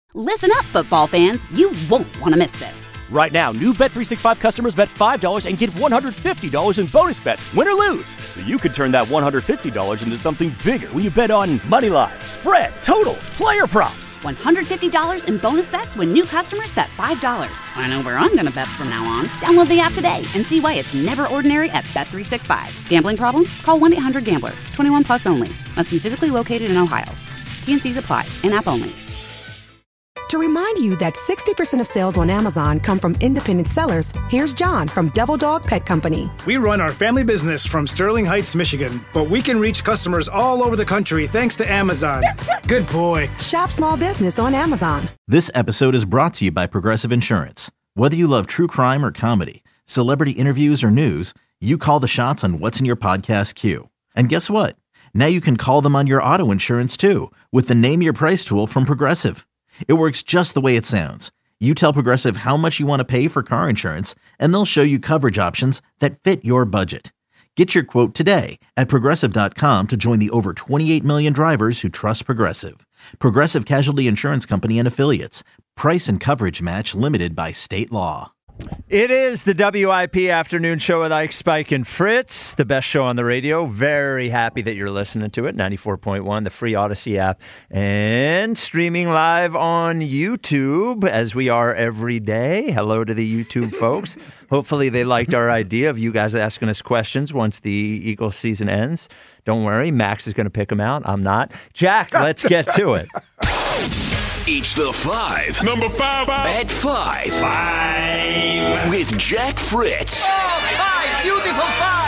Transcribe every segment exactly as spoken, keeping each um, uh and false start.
Listen up, football fans. You won't want to miss this. Right now, new Bet three sixty-five customers bet five dollars and get one hundred fifty dollars in bonus bets, win or lose. So you could turn that one hundred fifty dollars into something bigger when you bet on money line, spread, totals, player props. one hundred fifty dollars in bonus bets when new customers bet five dollars. I know where I'm going to bet from now on. Download the app today and see why it's never ordinary at Bet three sixty-five. Gambling problem? Call one eight hundred gambler. twenty-one plus only. Must be physically located in Ohio. T N Cs apply. In-app only. To remind you that sixty percent of sales on Amazon come from independent sellers, here's John from Devil Dog Pet Company. We run our family business from Sterling Heights, Michigan, but we can reach customers all over the country thanks to Amazon. Good boy. Shop small business on Amazon. This episode is brought to you by Progressive Insurance. Whether you love true crime or comedy, celebrity interviews or news, you call the shots on what's in your podcast queue. And guess what? Now you can call them on your auto insurance too with the Name Your Price tool from Progressive. It works just the way it sounds. You tell Progressive how much you want to pay for car insurance, and they'll show you coverage options that fit your budget. Get your quote today at Progressive dot com to join the over twenty-eight million drivers who trust Progressive. Progressive Casualty Insurance Company and Affiliates. Price and coverage match limited by state law. It is the W I P Afternoon Show with Ike, Spike, and Fritz, the best show on the radio. Very happy that you're listening to it. ninety-four point one, the free Odyssey app, and streaming live on YouTube, as we are every day. Hello to the YouTube folks. Hopefully they liked our idea of you guys asking us questions once the Eagles season ends. Don't worry, Max is going to pick them out. I'm not. Jack, let's get to it. It's the five. Number five. At five. Five. With Jack Fritz. Oh, five. Beautiful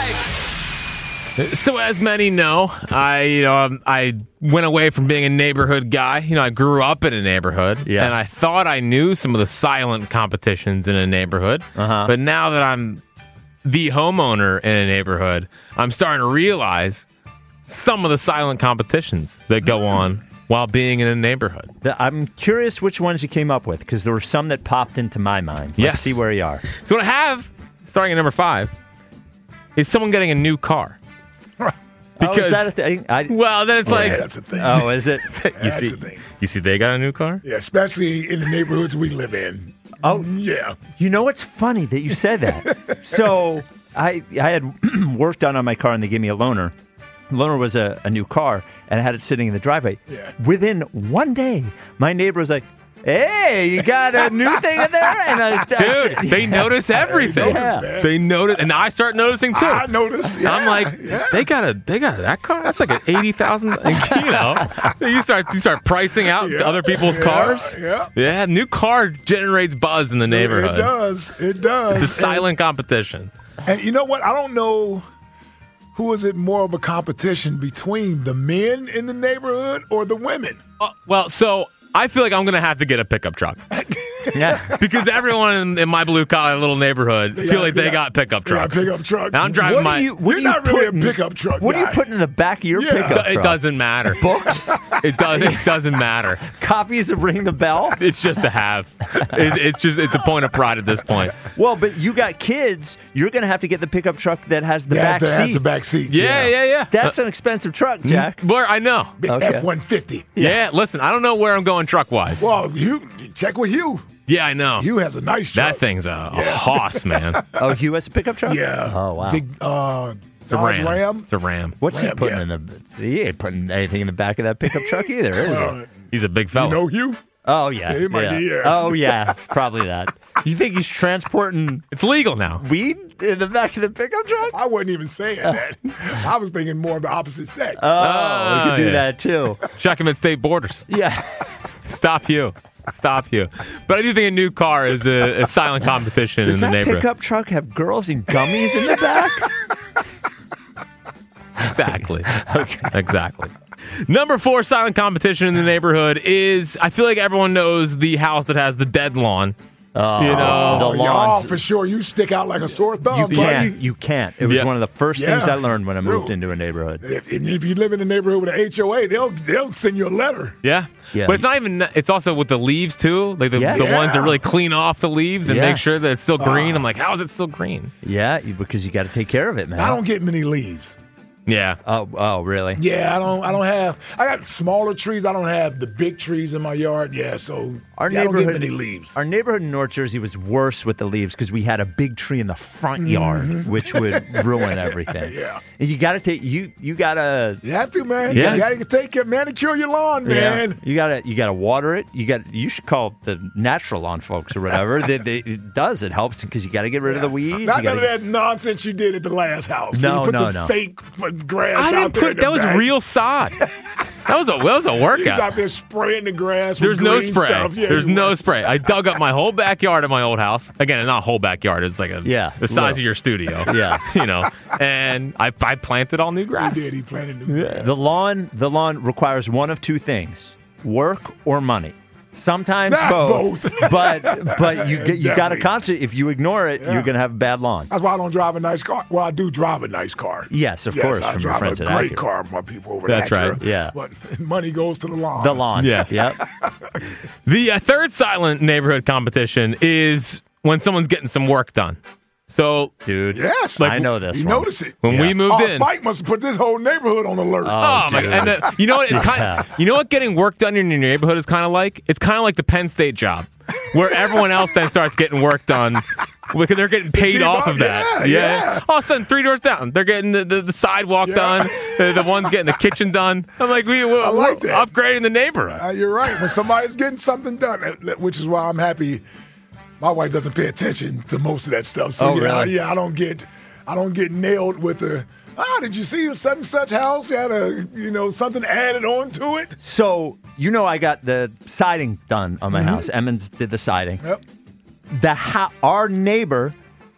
five. So as many know, I you know I went away from being a neighborhood guy. You know, I grew up in a neighborhood, yeah. and I thought I knew some of the silent competitions in a neighborhood. Uh-huh. But now that I'm the homeowner in a neighborhood, I'm starting to realize some of the silent competitions that go on while being in a neighborhood. I'm curious which ones you came up with, because there were some that popped into my mind. Let's yes. see where you are. So what I have, starting at number five, is someone getting a new car. Because, oh, is that a thing? I, well, then it's oh, like... Yeah, that's a thing. Oh, is it? you that's see, a thing. You see they got a new car? Yeah, especially in the neighborhoods we live in. Oh, yeah. You know what's funny that you said that? So I I had work done on my car, and they gave me a loaner. Loaner was a, a new car, and I had it sitting in the driveway. Yeah. Within one day, my neighbor was like, "Hey, you got a new thing in there?" And I, Dude, I, they notice everything. They notice, man. They notice, and I start noticing too. I notice. Yeah, I'm like, yeah. they got a, they got that car. That's like an eighty thousand. You know, you start, you start pricing out Yeah, other people's yeah, cars. Yeah, yeah. New car generates buzz in the neighborhood. It does. It does. It's a silent and, competition. And you know what? I don't know. Who is it more of a competition between, the men in the neighborhood or the women? Uh, well, so I feel like I'm going to have to get a pickup truck. yeah, because everyone in, in my blue collar little neighborhood Yeah, feel like they yeah. got pickup trucks. Yeah, pickup trucks. Now I'm driving what my. Do you, what You're do you not really putting, a pickup truck What guy. are you putting in the back of your Yeah. pickup It truck? doesn't matter. Books? It does. It doesn't matter. Copies of Ring the Bell? It's just a have. It, it's just it's a point of pride at this point. Well, but you got kids. You're going to have to get the pickup truck that has the Yeah, back that has seats. the back seats. Yeah, yeah, yeah. That's an expensive truck, Jack. Where I know. Okay. F one fifty. Yeah. Listen, I don't know where I'm going truck wise. Well, you check with Hugh. Yeah, I know. Hugh has a nice truck. That thing's a, a hoss, man. Oh, Hugh has a pickup truck? Yeah. Oh, wow. Big, uh, It's a Dodge ram. Ram. It's a ram. What's Ram, he putting yeah. in the? He ain't putting anything in the back of that pickup truck either, is Uh, he? He's a big fella. You know Hugh? Oh yeah, Yeah, he might yeah. be, yeah. Oh yeah, it's probably that. You think he's transporting It's legal now. weed in the back of the pickup truck? I wasn't even saying that. I was thinking more of the opposite sex. Oh, we could do yeah. that too. Check him at state borders. Yeah. Stop you. Stop you. But I do think a new car is a, a silent competition Does in the that neighborhood. pickup truck have girls and gummies in the back? Exactly. Okay. Exactly. Number four silent competition in the neighborhood is, I feel like everyone knows the house that has the dead lawn. Oh, you know, the Oh, lawns. y'all, for sure, you stick out like a sore thumb, You buddy. can't. You can't. It was Yeah. one of the first Yeah. things I learned when I moved True. into a neighborhood. If, and if you live in a neighborhood with an H O A, they'll they'll send you a letter. Yeah. Yeah. But it's not even, it's also with the leaves too. Like the, Yes. the ones that Yeah. really clean off the leaves and make Yes. sure that it's still green. Ah. I'm like, how is it still green? Yeah, you- because you got to take care of it, man. I don't get many leaves. Yeah. Oh, oh, really? Yeah, I don't. I don't have. I got smaller trees. I don't have the big trees in my yard. Yeah, so Our yeah, I don't neighborhood, get many leaves. Our neighborhood in North Jersey was worse with the leaves because we had a big tree in the front yard, Mhm. which would ruin everything. Yeah. And you got to take you. You got to. You have to, man. Yeah. You got to take care, manicure your lawn, man. You got to. You got to water it. You got. You should call the natural lawn folks or whatever. they, they, it does. It helps because you got to get rid of the weeds. Not you none gotta, of that nonsense you did at the last house. No, you put no, the no. fake grass I out didn't there. put in the that was back. real sod. That was a that was a He's workout. out there spraying the grass. There's with no green spray. Stuff. Yeah, There's he no was. spray. I dug up my whole backyard of my old house. Again, not whole backyard. It's like a Yeah, the size little. of your studio. Yeah. you know. And I I planted all new grass. He did. He planted new grass. the lawn. The lawn requires one of two things: work or money. Sometimes Not both, both. but but you get- you got to Definitely. constantly. If you ignore it, Yeah. you're going to have a bad lawn. That's why I don't drive a nice car. Well, I do drive a nice car. Yes, of yes, course, I from your drive friends a at great Acura. car for my people over That's at right. Acura. Yeah. But money goes to the lawn. The lawn. Yeah. Yep. The uh, third silent neighborhood competition is when someone's getting some work done. So, dude, Yes. I know this You one. notice it. when Yeah. we moved Oh, in, Spike must have put this whole neighborhood on alert. Oh, my! dude. And the, you know what? It's kind. Yeah. You know what? Getting work done in your neighborhood is kind of like. It's kind of like the Penn State job, where everyone else then starts getting work done because they're getting paid Keep off up, of that. yeah, yeah. All of a sudden, three doors down, they're getting the, the, the sidewalk Yeah. done. The, the one's getting the kitchen done. I'm like, we, we're, I like we're that. upgrading the neighborhood. Uh, you're right. When somebody's getting something done, uh, which is why I'm happy. My wife doesn't pay attention to most of that stuff. So Oh, yeah, really? yeah, I don't get, I don't get nailed with the. Ah, did you see such and such house? You had a, you know, something added on to it. So you know, I got the siding done on my Mm-hmm. house. Emmons did the siding. Yep. The ho- our neighbor,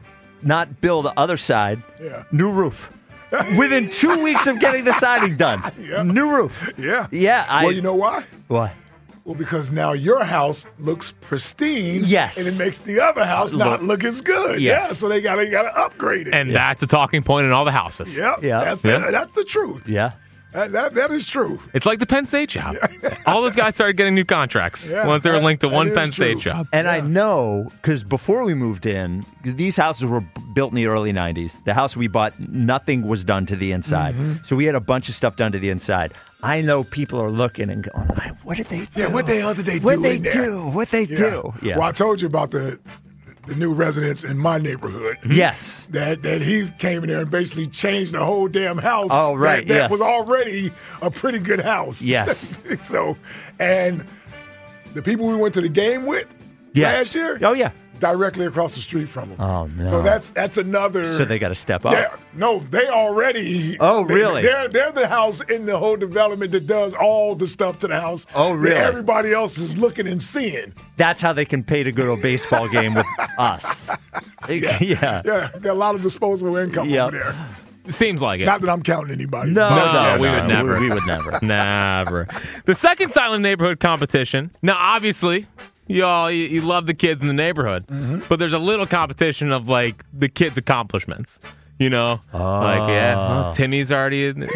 not Bill, the other side, Yeah. new roof. Within two weeks of getting the siding done, Yeah. new roof. Yeah. Yeah. I, Well, you know why? what? Well, because now your house looks pristine. Yes. And it makes the other house not Look- look as good. Yes. Yeah. So they got to got to upgrade it. And that's a talking point in all the houses. Yep. Yeah. That's Yeah. The, that's the truth. Yeah. That, that that is true. It's like the Penn State job. All those guys started getting new contracts Yeah, once they were that- linked to that one is Penn State true. job. And I Yeah. know because before we moved in, these houses were b- built in the early nineties. The house we bought, nothing was done to the inside. Mm-hmm. So we had a bunch of stuff done to the inside. I know people are looking and going, "Man, what did they do? Yeah. What the hell did they What do they in there? do? What they Yeah. do? Yeah. Well, I told you about the the new residents in my neighborhood. Yes. That that he came in there and basically changed the whole damn house. Oh, right, That, that yes. was already a pretty good house. Yes. So, and the people we went to the game with Yes. last year, Oh yeah. directly across the street from them. Oh, no. So that's that's another. So they got to step up. Yeah, no, they already. Oh, they- really? They're they're the house in the whole development that does all the stuff to the house. Oh, that really? everybody else is looking and seeing. That's how they can pay to go to a baseball game with us. Yeah. Yeah. Yeah, got a lot of disposable income Yeah. over there. Seems like it. Not that I'm counting anybody. No, No, no, we no, would never. We, we would never. Never. The second silent neighborhood competition. Now, obviously, y'all, you, you love the kids in the neighborhood, but there's a little competition of like the kids' accomplishments. You know, like yeah, well, Timmy's already in,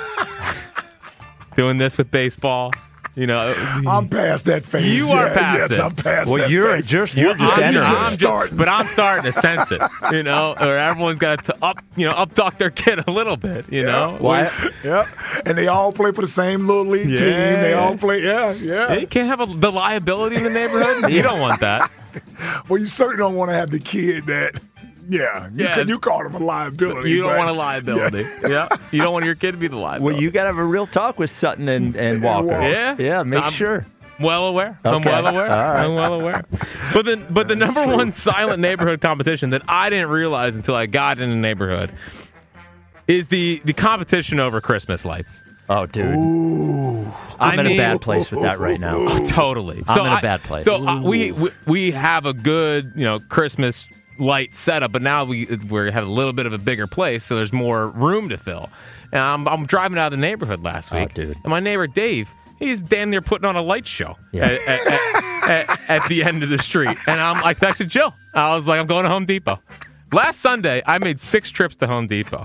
doing this with baseball. You know, I'm past that phase. You yeah, are past yes, it. I'm past Well, that you're phase. just you're just I'm, entering. I'm just just- starting. but I'm starting to sense it. You know, or everyone's got to up, you know, up talk their kid a little bit. You know, Why? Yeah, and they all play for the same little league Yeah. team. They all play. Yeah, yeah. You can't have a, the liability in the neighborhood. You don't want that. Well, you certainly don't want to have the kid that. Yeah, you, Yeah, can, it's- you call him a liability. You don't but- want a liability. Yeah. You don't want your kid to be the liability. Well, you got to have a real talk with Sutton and, and Walker. Walker. Yeah. Yeah, make I'm sure. Well aware. I'm Okay. well aware. All right. I'm well aware. But the but the number one silent neighborhood competition that I didn't realize until I got in the neighborhood is the the competition over Christmas lights. Oh, dude. Ooh. I'm I in mean- a bad place with that right now. Oh, totally. I'm in a I- bad place. So uh, we, we we have a good, you know, Christmas light setup, but now we we have a little bit of a bigger place, so there's more room to fill. And I'm, I'm driving out of the neighborhood last Oh, week, dude. and my neighbor Dave, he's damn near putting on a light show Yeah. at, at, at, at, at the end of the street. And I'm like, texted Jill. I was like, I'm going to Home Depot. Last Sunday, I made six trips to Home Depot.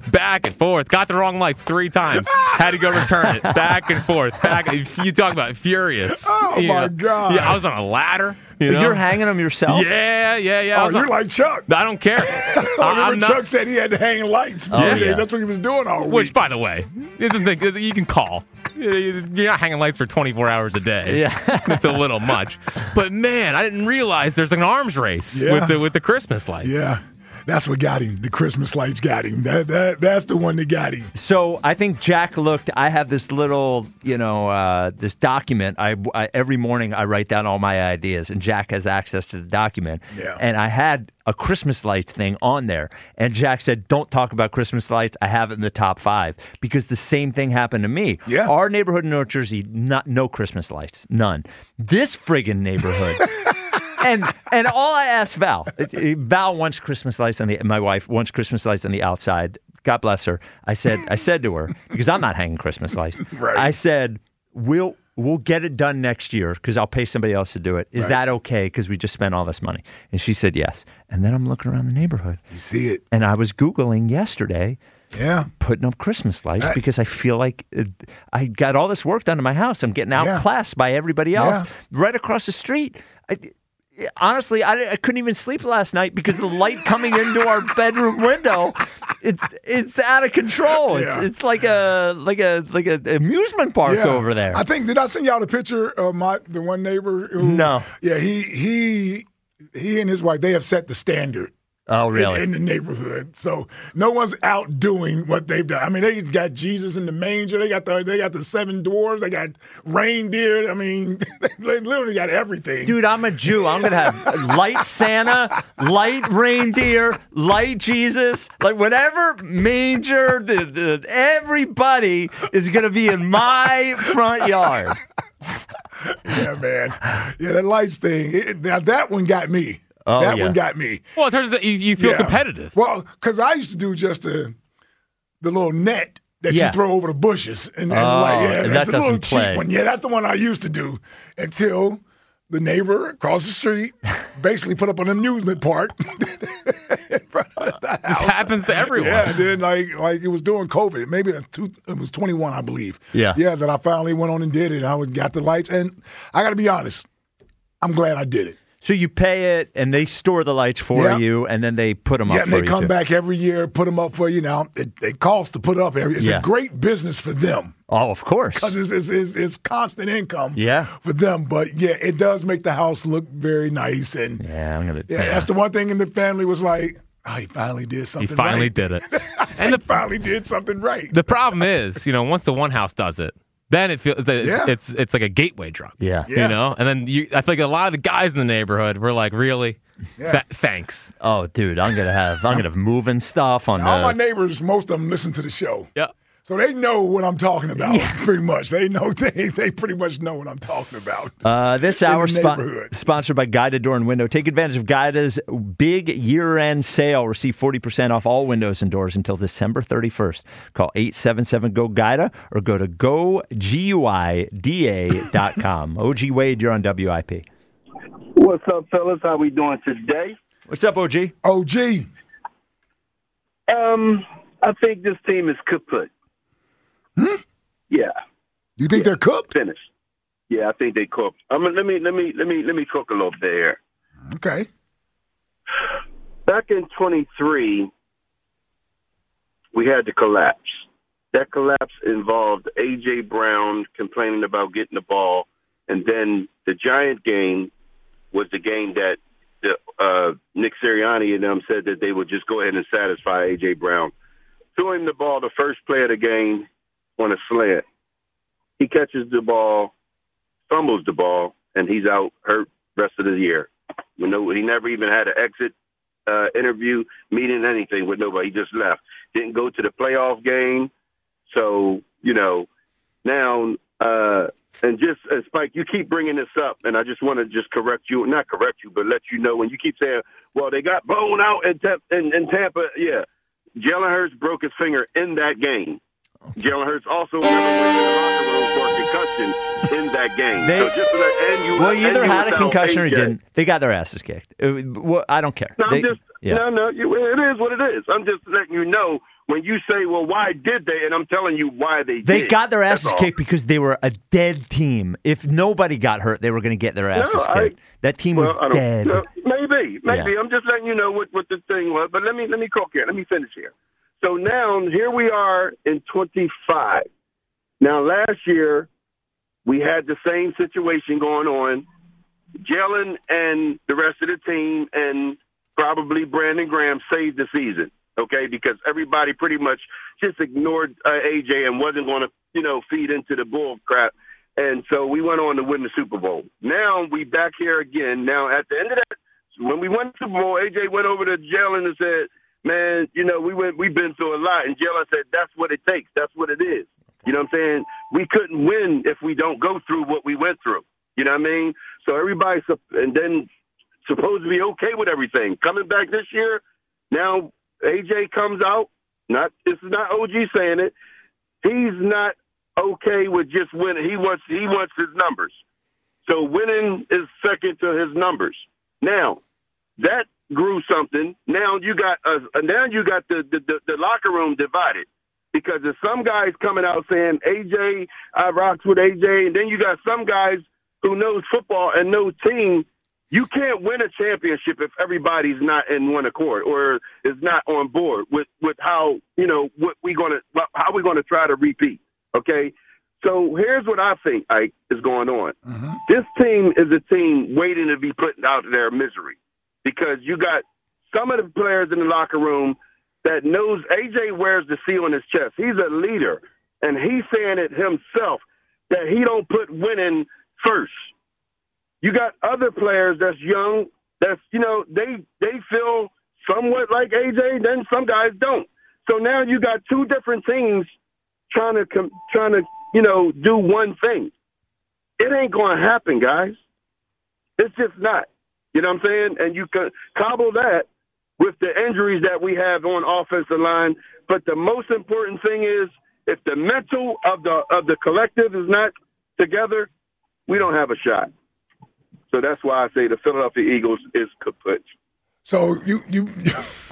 Back and forth. Got the wrong lights three times. Had to go return it. Back and forth. Back. You talk about furious. Oh, you my know? God. Yeah, I was on a ladder. You know? You're hanging them yourself? Yeah, yeah, yeah. Oh, you're on, like Chuck. I don't care. I I, remember I'm Chuck not, said he had to hang lights. Oh, yeah. That's what he was doing all Which, week. by the way, this is the, you can call. You're not hanging lights for twenty-four hours a day. Yeah. It's a little much. But, man, I didn't realize there's an arms race Yeah. with the with the Christmas lights. Yeah. That's what got him. The Christmas lights got him. That, that That's the one that got him. So I think Jack looked. I have this little, you know, uh, this document. I, I every morning I write down all my ideas, and Jack has access to the document. Yeah. And I had a Christmas lights thing on there, and Jack said, "Don't talk about Christmas lights. I have it in the top five because the same thing happened to me. Yeah. Our neighborhood in North Jersey, not no Christmas lights, none. This friggin' neighborhood." And and all I asked Val, Val wants Christmas lights on the. My wife wants Christmas lights on the outside. God bless her. I said I said to her, because I'm not hanging Christmas lights. Right. I said we'll we'll get it done next year because I'll pay somebody else to do it. Is Right. that okay? Because we just spent all this money. And she said yes. And then I'm looking around the neighborhood. You see it. And I was Googling yesterday. Yeah. Putting up Christmas lights Right. because I feel like uh, I got all this work done in my house. I'm getting outclassed by everybody else Yeah. right across the street. I, honestly, I, I couldn't even sleep last night because the light coming into our bedroom window, it's it's out of control. It's Yeah. it's like a like a like a amusement park Yeah. over there. I think, did I send y'all the picture of my the one neighbor? Who, No. Yeah, he he he and his wife, they have set the standard. Oh, really? In, in the neighborhood, so no one's out doing what they've done. I mean, they got Jesus in the manger. They got the they got the seven dwarves. They got reindeer. I mean, they literally got everything. Dude, I'm a Jew. I'm gonna have light Santa, light reindeer, light Jesus, like whatever manger. The, the everybody is gonna be in my front yard. Yeah, man. Yeah, that lights thing. It, now that one got me. Oh, that yeah. one got me. Well, it turns out you, you feel Yeah. competitive. Well, because I used to do just the the little net that Yeah. you throw over the bushes, and, and Oh, like, yeah, and that's that the little doesn't play. cheap one. Yeah, that's the one I used to do until the neighbor across the street basically put up an amusement park in front of the This house. happens to everyone. Yeah, and then like like it was during COVID. Maybe a two, it was twenty-one, I believe. Yeah. yeah. That I finally went on and did it. I got the lights, and I got to be honest, I'm glad I did it. So you pay it, and they store the lights for Yeah. you, and then they put them up Yeah, and for they you come too. back every year, put them up for you. Now it, it costs to put up every. It's Yeah. a great business for them Oh, of course. because it's, it's, it's, it's constant income. Yeah. for them. But yeah, it does make the house look very nice, and Yeah, I'm gonna. yeah, that's the one thing in the family was like, oh, he finally did You something. finally right. did it. And the finally did something right. The problem is, you know, once the one house does it, then it feels the, Yeah. it's it's like a gateway drug. Yeah. Yeah. You know, and then you, I think a lot of the guys in the neighborhood were like, really, Yeah. Th- thanks. Oh, dude, I'm gonna have I'm gonna have moving stuff on All my the. neighbors, most of them listen to the show. Yeah. So they know what I'm talking about, pretty much. They know they they pretty much know what I'm talking about. Uh, this in hour the spo- neighborhood. sponsored by Guida Door and Window. Take advantage of Guida's big year-end sale. Receive forty percent off all windows and doors until December thirty-first. Call eight seven seven, G O, GUIDA or go to go guida dot com. O G Wade, you're on W I P. What's up, fellas? How we doing today? What's up, O G? O G. Um, I think this team is kaput. Hmm? Yeah, You think they're cooked? finished. Yeah, I think they cooked. I mean, let me let me let me let me cook a little bit here. Okay. Back in twenty-three, we had the collapse. That collapse involved A J. Brown complaining about getting the ball, and then the Giant game was the game that the, uh, Nick Sirianni and them said that they would just go ahead and satisfy A J. Brown. Threw him the ball the first play of the game on a slant. He catches the ball, fumbles the ball, and he's out hurt rest of the year. You know, he never even had an exit uh, interview, meeting, anything with nobody. He just left. Didn't go to the playoff game. So, you know, now, uh, and just, uh, Spike, you keep bringing this up, and I just want to just correct you, not correct you, but let you know when you keep saying, well, they got blown out in, Te- in, in Tampa. Yeah, Jalen Hurts broke his finger in that game. Jalen Hurts also never went to the locker room for a concussion in that game. They- so just to let, and you, Well, he and either you had a without concussion or A J. he didn't. They got their asses kicked. Uh, well, I don't care. No, They- I'm just yeah. no, no. You, it is what it is. I'm just letting you know when you say, well, why did they? And I'm telling you why they did. They got their asses That's all. kicked because they were a dead team. If nobody got hurt, they were going to get their asses No, I- kicked. That team well, was I don't- dead. no, maybe, maybe. Yeah. I'm just letting you know what, what the thing was. But let me let me cook here. Let me finish here. So now here we are in twenty-five. Now last year we had the same situation going on. Jalen and the rest of the team and probably Brandon Graham saved the season, okay, because everybody pretty much just ignored uh, A J and wasn't going to, you know, feed into the bull crap. And so we went on to win the Super Bowl. Now we back here again. Now at the end of that, when we won the Super Bowl, A J went over to Jalen and said, man, you know, we went, we've been through a lot. And Jalen said, that's what it takes. That's what it is. You know what I'm saying? We couldn't win if we don't go through what we went through. You know what I mean? So everybody's, and then supposed to be okay with everything. Coming back this year, now A J comes out. Not this is not O G saying it. He's not okay with just winning. He wants he wants his numbers. So winning is second to his numbers. Now that grew something. Now you got uh, now you got the, the the the locker room divided. Because there's some guys coming out saying, A J, I rocks with A J, and then you got some guys who knows football and knows team. You can't win a championship if everybody's not in one accord or is not on board with, with how, you know, what we gonna how we're gonna try to repeat. Okay? So here's what I think, Ike, is going on. Mm-hmm. This team is a team waiting to be put out of their misery. Because you got some of the players in the locker room that knows A J wears the C on his chest. He's a leader, and he's saying it himself that he don't put winning first. You got other players that's young, that's, you know, they they feel somewhat like A J, then some guys don't. So now you got two different teams trying to, trying to you know, do one thing. It ain't going to happen, guys. It's just not. You know what I'm saying? And you can cobble that with the injuries that we have on offensive line. But the most important thing is if the mental of the of the collective is not together, we don't have a shot. So that's why I say the Philadelphia Eagles is kaput. So you you, you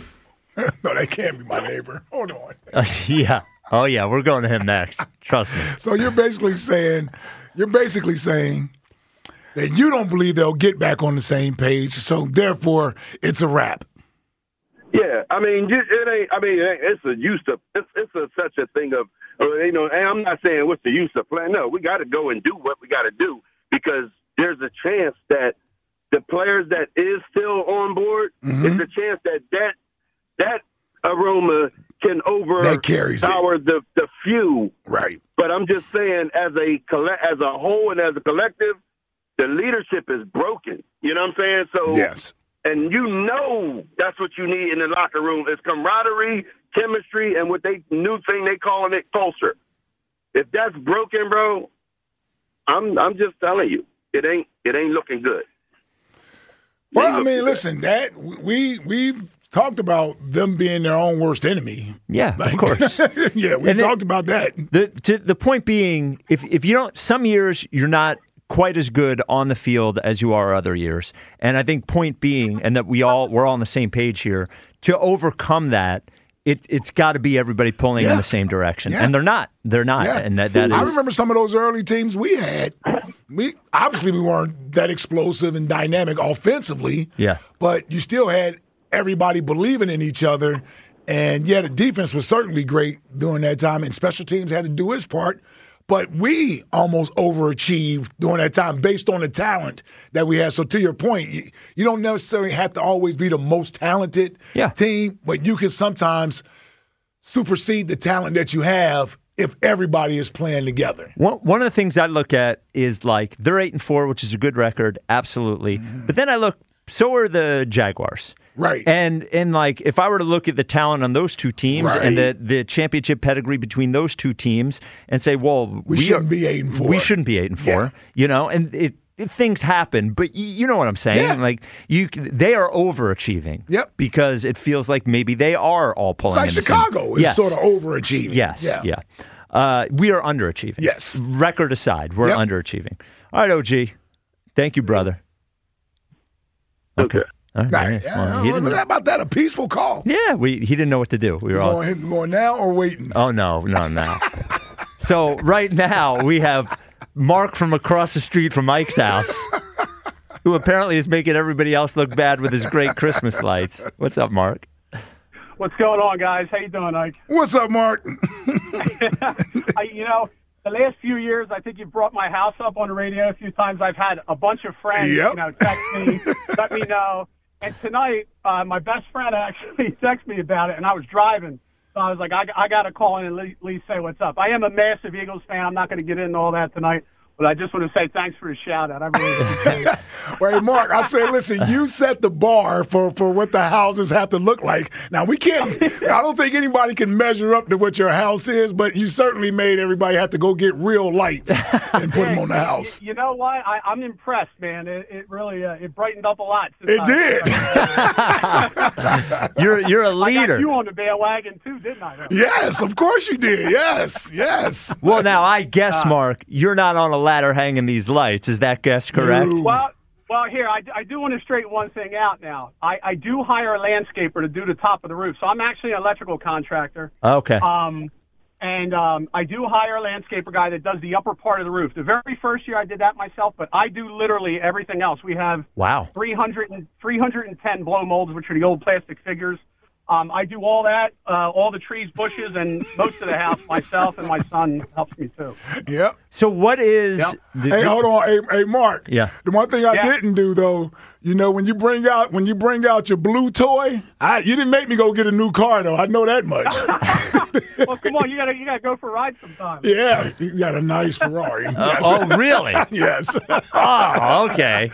no, they can't be my neighbor. Hold on. Uh, yeah. Oh yeah, we're going to him next. Trust me. So you're basically saying you're basically saying that you don't believe they'll get back on the same page. So therefore, it's a wrap. Yeah, I mean, it ain't. I mean, it's a use of. It's, it's a, such a thing of, you know. And I'm not saying what's the use of playing. No, we got to go and do what we got to do because there's a chance that the players that is still on board, mm-hmm. there's a chance that that that aroma can overpower the the few. Right. But I'm just saying, as a as a whole and as a collective, the leadership is broken. You know what I'm saying? So yes. And you know that's what you need in the locker room is camaraderie, chemistry, and what they new thing they calling it culture. If that's broken, bro, I'm I'm just telling you, it ain't it ain't looking good. Well, I mean, listen, that we we've talked about them being their own worst enemy. Yeah, like, of course. yeah, we and talked it, about that. The to the point being, if if you don't, some years you're not quite as good on the field as you are other years. And I think point being, and that we all we're all on the same page here, to overcome that, it it's got to be everybody pulling yeah. in the same direction. Yeah. And they're not. They're not. Yeah. And that, that is I remember some of those early teams we had. We obviously we weren't that explosive and dynamic offensively. Yeah. But you still had everybody believing in each other. And yeah, the defense was certainly great during that time, and special teams had to do its part. But we almost overachieved during that time based on the talent that we had. So to your point, you, you don't necessarily have to always be the most talented yeah. team, but you can sometimes supersede the talent that you have if everybody is playing together. One, one of the things I look at is like they're eight and four, which is a good record, absolutely. Mm-hmm. But then I look, so are the Jaguars. Right. And and like if I were to look at the talent on those two teams right. and the, the championship pedigree between those two teams and say, well, we, we shouldn't are, be eight and four. We shouldn't be eight and four. Yeah. You know, and it, it things happen, but you, you know what I'm saying? Yeah. Like you they are overachieving. Yep. Because it feels like maybe they are all pulling it's like in Chicago same, is yes. sort of overachieving. Yes. Yeah. yeah. Uh, we are underachieving. Yes. Record aside, we're yep. underachieving. All right, O G. Thank you, brother. Okay. okay. All right. Right. Yeah. Yeah, Well, he didn't look know. about that, a peaceful call. Yeah, we, he didn't know what to do. We were all Going, going now or waiting? Oh, no, no, no. So right now we have Mark from across the street from Mike's house, who apparently is making everybody else look bad with his great Christmas lights. What's up, Mark? What's going on, guys? How you doing, Ike? What's up, Mark? I, you know, the last few years, I think you've brought my house up on the radio a few times. I've had a bunch of friends, Yep. you know, text me, let me know. And tonight, uh, my best friend actually texted me about it, and I was driving. So I was like, I, I got to call in and at least say what's up. I am a massive Eagles fan. I'm not going to get into all that tonight. But I just want to say thanks for the shout-out. I really appreciate it. Well, hey, Mark, I said, listen, you set the bar for, for what the houses have to look like. Now, we can't, I don't think anybody can measure up to what your house is, but you certainly made everybody have to go get real lights and put them on the house. You, you know what? I, I'm impressed, man. It, it really uh, it brightened up a lot. It did. You're you're a I got leader. you on the bandwagon, too, didn't I? Yes, of course you did. Yes, yes. Well, now, I guess, Mark, you're not on a ladder hanging these lights. Is that guess correct? Well, well, here, I, I do want to straighten one thing out now. I, I do hire a landscaper to do the top of the roof. So I'm actually an electrical contractor. Okay. Um, and um, I do hire a landscaper guy that does the upper part of the roof. The very first year I did that myself, but I do literally everything else. We have Wow. three hundred, three hundred ten blow molds, which are the old plastic figures. Um, I do all that, uh, all the trees, bushes, and most of the house myself, and my son helps me too. Yep. So what is... Yep. The, Hey, hold on. Hey, hey, Mark. Yeah. The one thing I Yeah. didn't do, though, you know, when you bring out when you bring out your blue toy, I, you didn't make me go get a new car, though. I know that much. Well, come on, you gotta you gotta go for a ride sometime. Yeah. You got a nice Ferrari. Uh, oh, really? Yes. Oh, okay.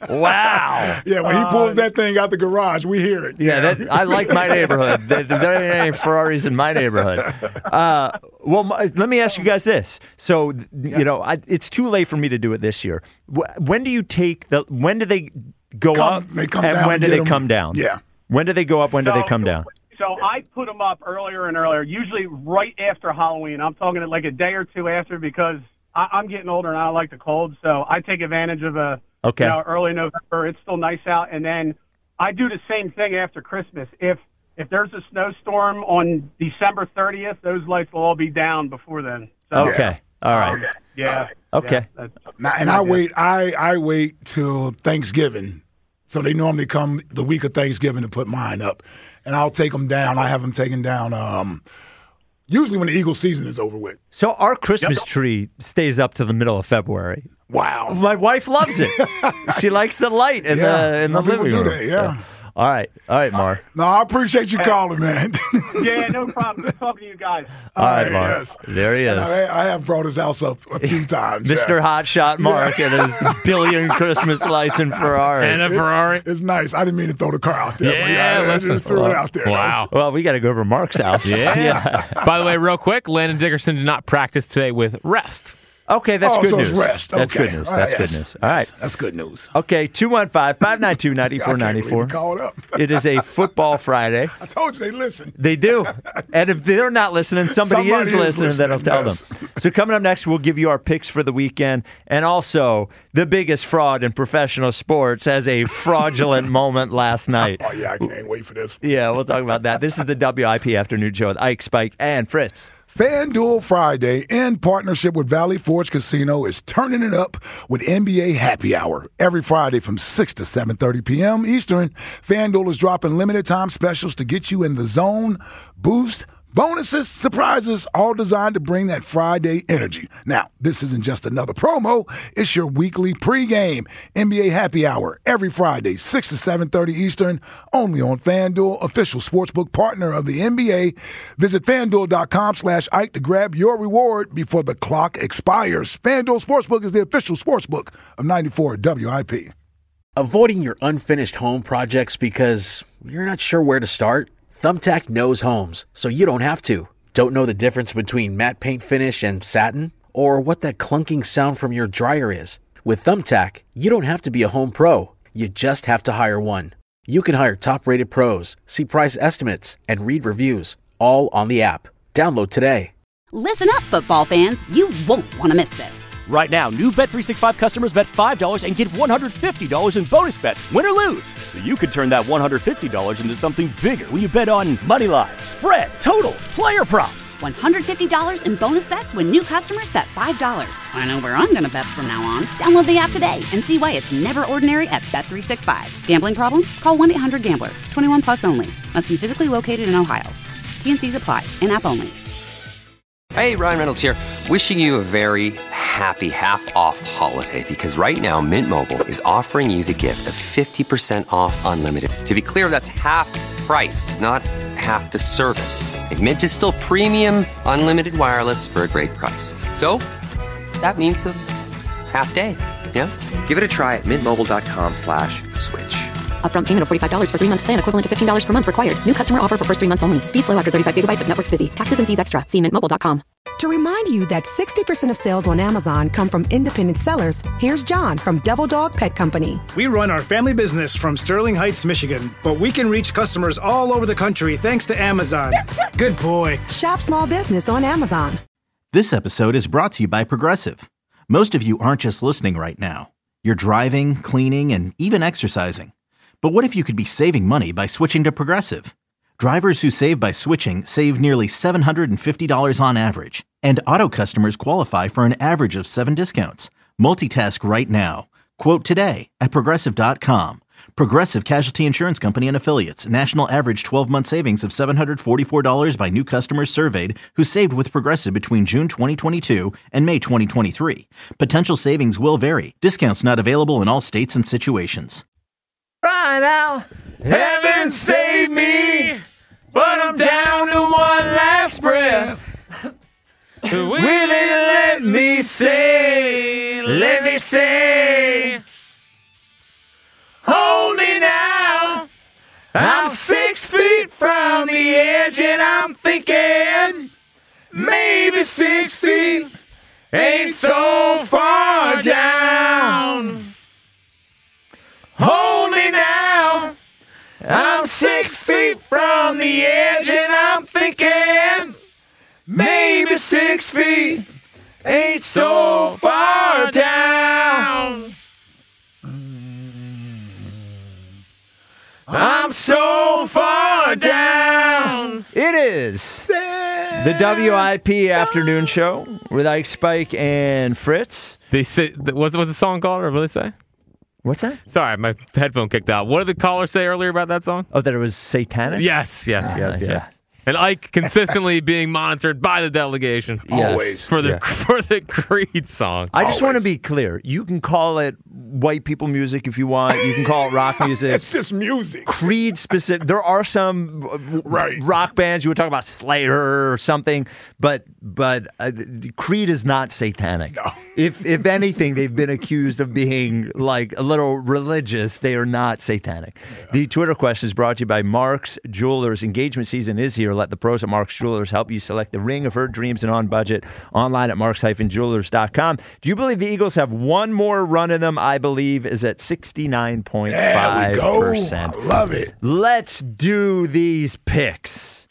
Wow. Yeah, when he pulls that thing out the garage, we hear it. Yeah, that, I like my neighborhood. There, there ain't any Ferraris in my neighborhood. Uh, well, my, let me ask you guys this. So, you know, I, it's too late for me to do it this year. Wh- When do you take the? When do they go Come- up? they come and down when and do get they 'em. come down? Yeah. When do they go up? When do So- they come down? So I put them up earlier and earlier, usually right after Halloween. I'm talking like a day or two after because I, I'm getting older and I don't like the cold. So I take advantage of a Okay. you know, early November. It's still nice out, and then I do the same thing after Christmas. If if there's a snowstorm on December thirtieth, those lights will all be down before then. So, Okay. All right. um, yeah. Okay. Yeah, that's- Now, and I wait. I I wait till Thanksgiving, so they normally come the week of Thanksgiving to put mine up, and I'll take them down. I have them taken down. Um, usually when the Eagle season is over with. So our Christmas tree stays up to the middle of February. Wow. My wife loves it. She likes the light in Yeah, the in the some people living do room. that, yeah. So, all right. All right, Mark. No, I appreciate you calling, man. yeah, no problem. Good talking to you guys. All right, Mark. yes. There he is. And I, I have brought his house up a few times. Mister yeah. Hotshot Mark and his billion Christmas lights and Ferrari. And a Ferrari. It's nice. I didn't mean to throw the car out there. but Yeah, I, I listen. just threw it out there. Wow. Well, we got to go over to Mark's house. Yeah. By the way, real quick, Landon Dickerson did not practice today with rest. Okay, that's oh, good so news. it's rest. That's Okay. good news. All That's right, good yes. news. All right. That's good news. Okay, two one five, five nine two, nine four nine four. Call it up. It is a football Friday. I told you they listen. They do. And if they're not listening, somebody, Somebody is is listening, listening, that'll tell yes. them. So coming up next, we'll give you our picks for the weekend and also the biggest fraud in professional sports as a fraudulent moment last night. Oh, yeah, I can't wait for this. Yeah, we'll talk about that. This is the W I P Afternoon Show with Ike, Spike, and Fritz. FanDuel Friday, in partnership with Valley Forge Casino, is turning it up with N B A Happy Hour. Every Friday from six to seven thirty p.m. Eastern, FanDuel is dropping limited-time specials to get you in the zone, boost, bonuses, surprises, all designed to bring that Friday energy. Now, this isn't just another promo. It's your weekly pregame. N B A Happy Hour every Friday, six to seven thirty Eastern, only on FanDuel, official sportsbook partner of the N B A. Visit FanDuel.com slash Ike to grab your reward before the clock expires. FanDuel Sportsbook is the official sportsbook of ninety-four W I P. Avoiding your unfinished home projects because you're not sure where to start? Thumbtack knows homes, so you don't have to. Don't know the difference between matte paint finish and satin? Or what that clunking sound from your dryer is? With Thumbtack, you don't have to be a home pro. You just have to hire one. You can hire top-rated pros, see price estimates, and read reviews, all on the app. Download today. Listen up, football fans. You won't want to miss this. Right now, new Bet three sixty-five customers bet five dollars and get one hundred fifty dollars in bonus bets, win or lose. So you could turn that one hundred fifty dollars into something bigger when you bet on money line, spread, totals, player props. one hundred fifty dollars in bonus bets when new customers bet five dollars. I know where I'm going to bet from now on. Download the app today and see why it's never ordinary at Bet three sixty-five. Gambling problem? Call one eight hundred gambler. twenty-one plus only. Must be physically located in Ohio. T N Cs apply. In-app only. Hey, Ryan Reynolds here. Wishing you a very happy half-off holiday because right now Mint Mobile is offering you the gift of fifty percent off unlimited. To be clear, that's half price, not half the service. Like Mint is still premium unlimited wireless for a great price. So that means a half day. Yeah? Give it a try at mintmobile.com slash switch. Upfront payment of forty-five dollars for three-month plan equivalent to fifteen dollars per month required. New customer offer for first three months only. Speed slow after thirty-five gigabytes if network's busy. Taxes and fees extra. See mint mobile dot com. To remind you that sixty percent of sales on Amazon come from independent sellers, here's John from Devil Dog Pet Company. We run our family business from Sterling Heights, Michigan, but we can reach customers all over the country thanks to Amazon. Good boy. Shop small business on Amazon. This episode is brought to you by Progressive. Most of you aren't just listening right now. You're driving, cleaning, and even exercising. But what if you could be saving money by switching to Progressive? Drivers who save by switching save nearly seven hundred fifty dollars on average. And auto customers qualify for an average of seven discounts. Multitask right now. Quote today at Progressive dot com. Progressive Casualty Insurance Company and Affiliates. National average twelve-month savings of seven hundred forty-four dollars by new customers surveyed who saved with Progressive between June twenty twenty-two and May twenty twenty-three. Potential savings will vary. Discounts not available in all states and situations. Right now, Heaven save me, but I'm down to one last breath. Will it let me say, let me say, hold me now. I'm six feet from the edge and I'm thinking maybe six feet ain't so far down. Hold me now. I'm six feet from the edge and I'm thinking maybe six feet ain't so far down. I'm so far down. It is the W I P afternoon show with Ike Spike and Fritz. They say, what's, what's the song called, or what did they say? What's that? Sorry, my headphone kicked out. What did the caller say earlier about that song? Oh, that it was satanic? Yes, yes, uh, yes, yes. Yeah. And Ike consistently being monitored by the delegation. Yes. Always. For the Yeah. for the Creed song. I just want to Always. be clear. You can call it white people music if you want. You can call it rock music. It's just music. Creed specific. There are some uh, Right. rock bands you would talk about Slayer or something, but but uh, Creed is not satanic. No. If if anything, they've been accused of being like a little religious. They are not satanic. Yeah. The Twitter question is brought to you by Mark's Jewelers. Engagement season is here. Let the pros at Mark's Jewelers help you select the ring of her dreams and on budget. Online at marks dash jewelers dot com. Do you believe the Eagles have one more run in them? I believe is at sixty-nine point five percent. There we go. I love it. Let's do these picks.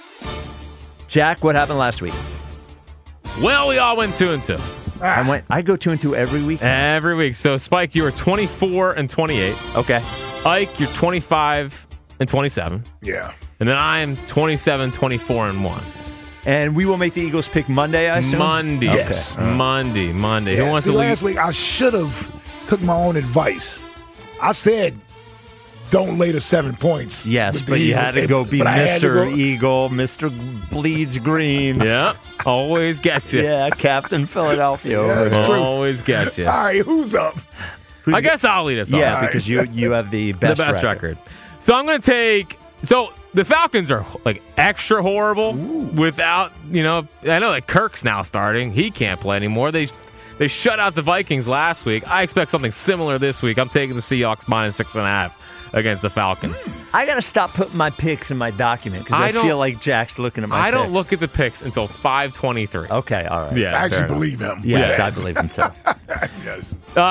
Jack, what happened last week? Well, we all went two and two. I went. I go two and two every week. Every week. So, Spike, you were twenty-four and twenty-eight. Okay. Ike, you're twenty-five and twenty-seven. Yeah. And then I am twenty-seven, twenty-four, and one. And we will make the Eagles pick Monday, I assume? Monday. Okay. Yes. Right. Monday. Monday. Yeah. Who wants See, to lead? last week I should have took my own advice. I said, don't lay the seven points. Yes, but you had to go be Mister Eagle, Mister Bleeds Green. Yeah, always gets you. Yeah, Captain Philadelphia. Yeah, that's true. Always gets you. All right, who's up? Who's I guess I'll lead us off. Yeah, because you you have the best, the best record. record. So I'm going to take. So the Falcons are like extra horrible Ooh. without, you know, I know that Kirk's now starting. He can't play anymore. They they shut out the Vikings last week. I expect something similar this week. I'm taking the Seahawks minus six and a half against the Falcons. I got to stop putting my picks in my document because I, I feel like Jack's looking at my I picks. don't look at the picks until five twenty-three. Okay, all right. Yeah, I actually believe him. Yes, yeah. I believe him too. Yes. Uh,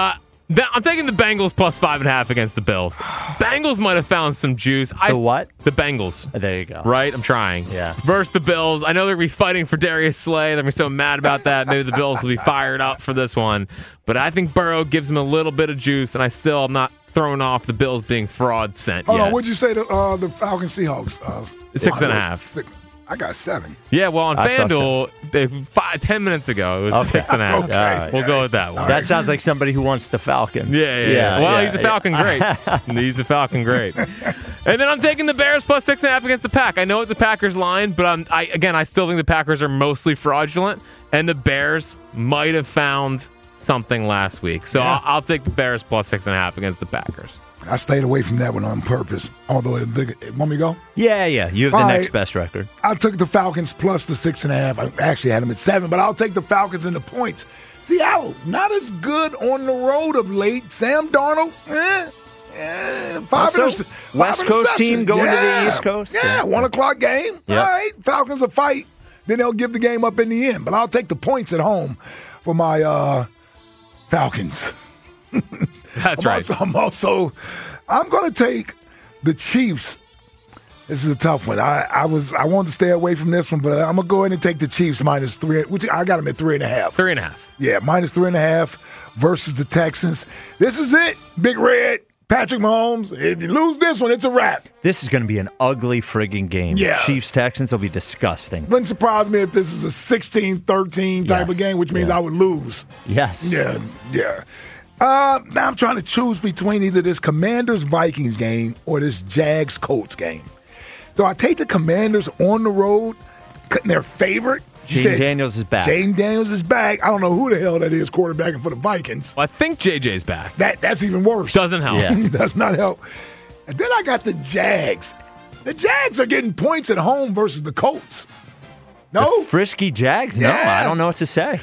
That, I'm taking the Bengals plus five and a half against the Bills. Bengals might have found some juice. The I, what? The Bengals. Oh, there you go. Right? I'm trying. Yeah. Versus the Bills. I know they're going to be fighting for Darius Slay. They're going to be so mad about that. Maybe the Bills will be fired up for this one. But I think Burrow gives them a little bit of juice, and I still am not thrown off the Bills being fraud sent Hold yet. on, what'd you say to uh, the Falcons Seahawks? Uh, Six and a half. Six. I got seven. Yeah, well, on I saw FanDuel, they, five, ten minutes ago, it was Okay. six and a half. Okay. All right. We'll go with that one. That sounds like somebody who wants the Falcons. Yeah, yeah, yeah. Well, he's a Falcon great. He's a Falcon great. And then I'm taking the Bears plus six and a half against the Pack. I know it's a Packers line, but I'm, I again, I still think the Packers are mostly fraudulent, and the Bears might have found something last week. So Yeah. I'll, I'll take the Bears plus six and a half against the Packers. I stayed away from that one on purpose. Although, it, want me to go? Yeah, yeah. You have the All next right. best record. I took the Falcons plus the six and a half. I actually had them at seven, but I'll take the Falcons in the points. Seattle, not as good on the road of late. Sam Darnold, eh, eh, five Also, interce- five West Coast team interceptions. going to the Yeah. East Coast? Yeah, Yeah. one o'clock game. Yep. All right, Falcons a fight. Then they'll give the game up in the end. But I'll take the points at home for my uh, Falcons. That's I'm right. Also, I'm also, I'm going to take the Chiefs. This is a tough one. I, I was, I wanted to stay away from this one, but I'm gonna go ahead and take the Chiefs minus three. Which I got them at three and a half. Three and a half. Yeah, minus three and a half versus the Texans. This is it, Big Red, Patrick Mahomes. If you lose this one, it's a wrap. This is going to be an ugly friggin' game. Yeah. Chiefs Texans will be disgusting. Wouldn't surprise me if this is a sixteen thirteen type Yes. of game, which means Yeah. I would lose. Yes. Yeah, yeah. Uh, now I'm trying to choose between either this Commanders-Vikings game or this Jags-Colts game. So I take the Commanders on the road, their favorite. You Jaden said Daniels is back. Jaden Daniels is back. I don't know who the hell that is quarterbacking for the Vikings. Well, I think J J's back. That That's even worse. Doesn't help. Yeah. Does not help. And then I got the Jags. The Jags are getting points at home versus the Colts. No? The frisky Jags? No, Yeah. I don't know what to say.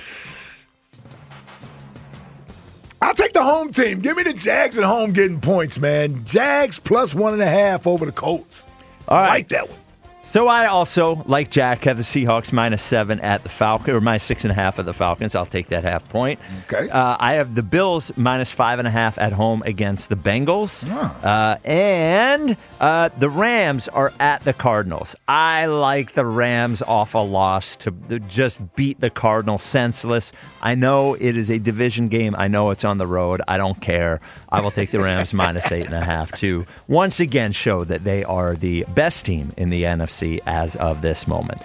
I'll take the home team. Give me the Jags at home getting points, man. Jags plus one and a half over the Colts. All right. I like that one. So I also, like Jack, have the Seahawks minus seven at the Falcons, or minus six and a half at the Falcons. I'll take that half point. Okay. Uh, I have the Bills minus five and a half at home against the Bengals. Uh, and uh, the Rams are at the Cardinals. I like the Rams off a loss to just beat the Cardinals senseless. I know it is a division game. I know it's on the road. I don't care. I will take the Rams minus eight and a half to once again show that they are the best team in the N F C as of this moment.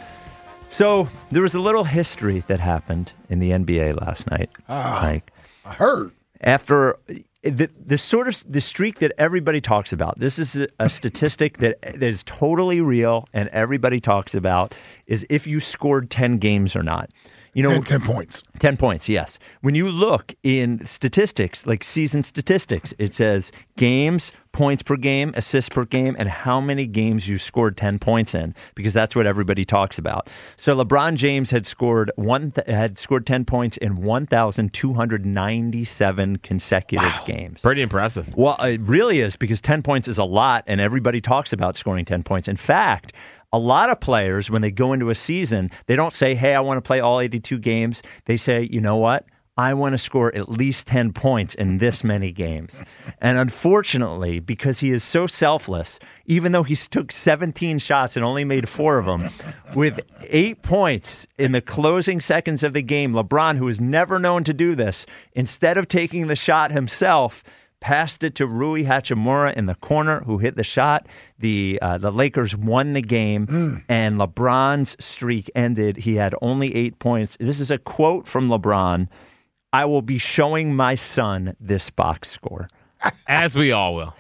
So there was a little history that happened in the N B A last night. Ah, Mike. I heard. After the, the sort of the streak that everybody talks about, this is a, a statistic that, that is totally real and everybody talks about, is if you scored ten games or not. You know, ten, ten points. ten points, yes. When you look in statistics, like season statistics, it says games, points per game, assists per game, and how many games you scored ten points in, because that's what everybody talks about. So LeBron James had scored one th- had scored ten points in one thousand two hundred ninety-seven consecutive Wow. games. Pretty impressive. Well, it really is, because ten points is a lot, and everybody talks about scoring ten points. In fact, a lot of players, when they go into a season, they don't say, hey, I want to play all eighty-two games. They say, you know what? I want to score at least ten points in this many games. And unfortunately, because he is so selfless, even though he took seventeen shots and only made four of them, with eight points in the closing seconds of the game, LeBron, who is never known to do this, instead of taking the shot himself, passed it to Rui Hachimura in the corner, who hit the shot. The uh, the Lakers won the game, Mm. and LeBron's streak ended. He had only eight points. This is a quote from LeBron. I will be showing my son this box score. As we all will.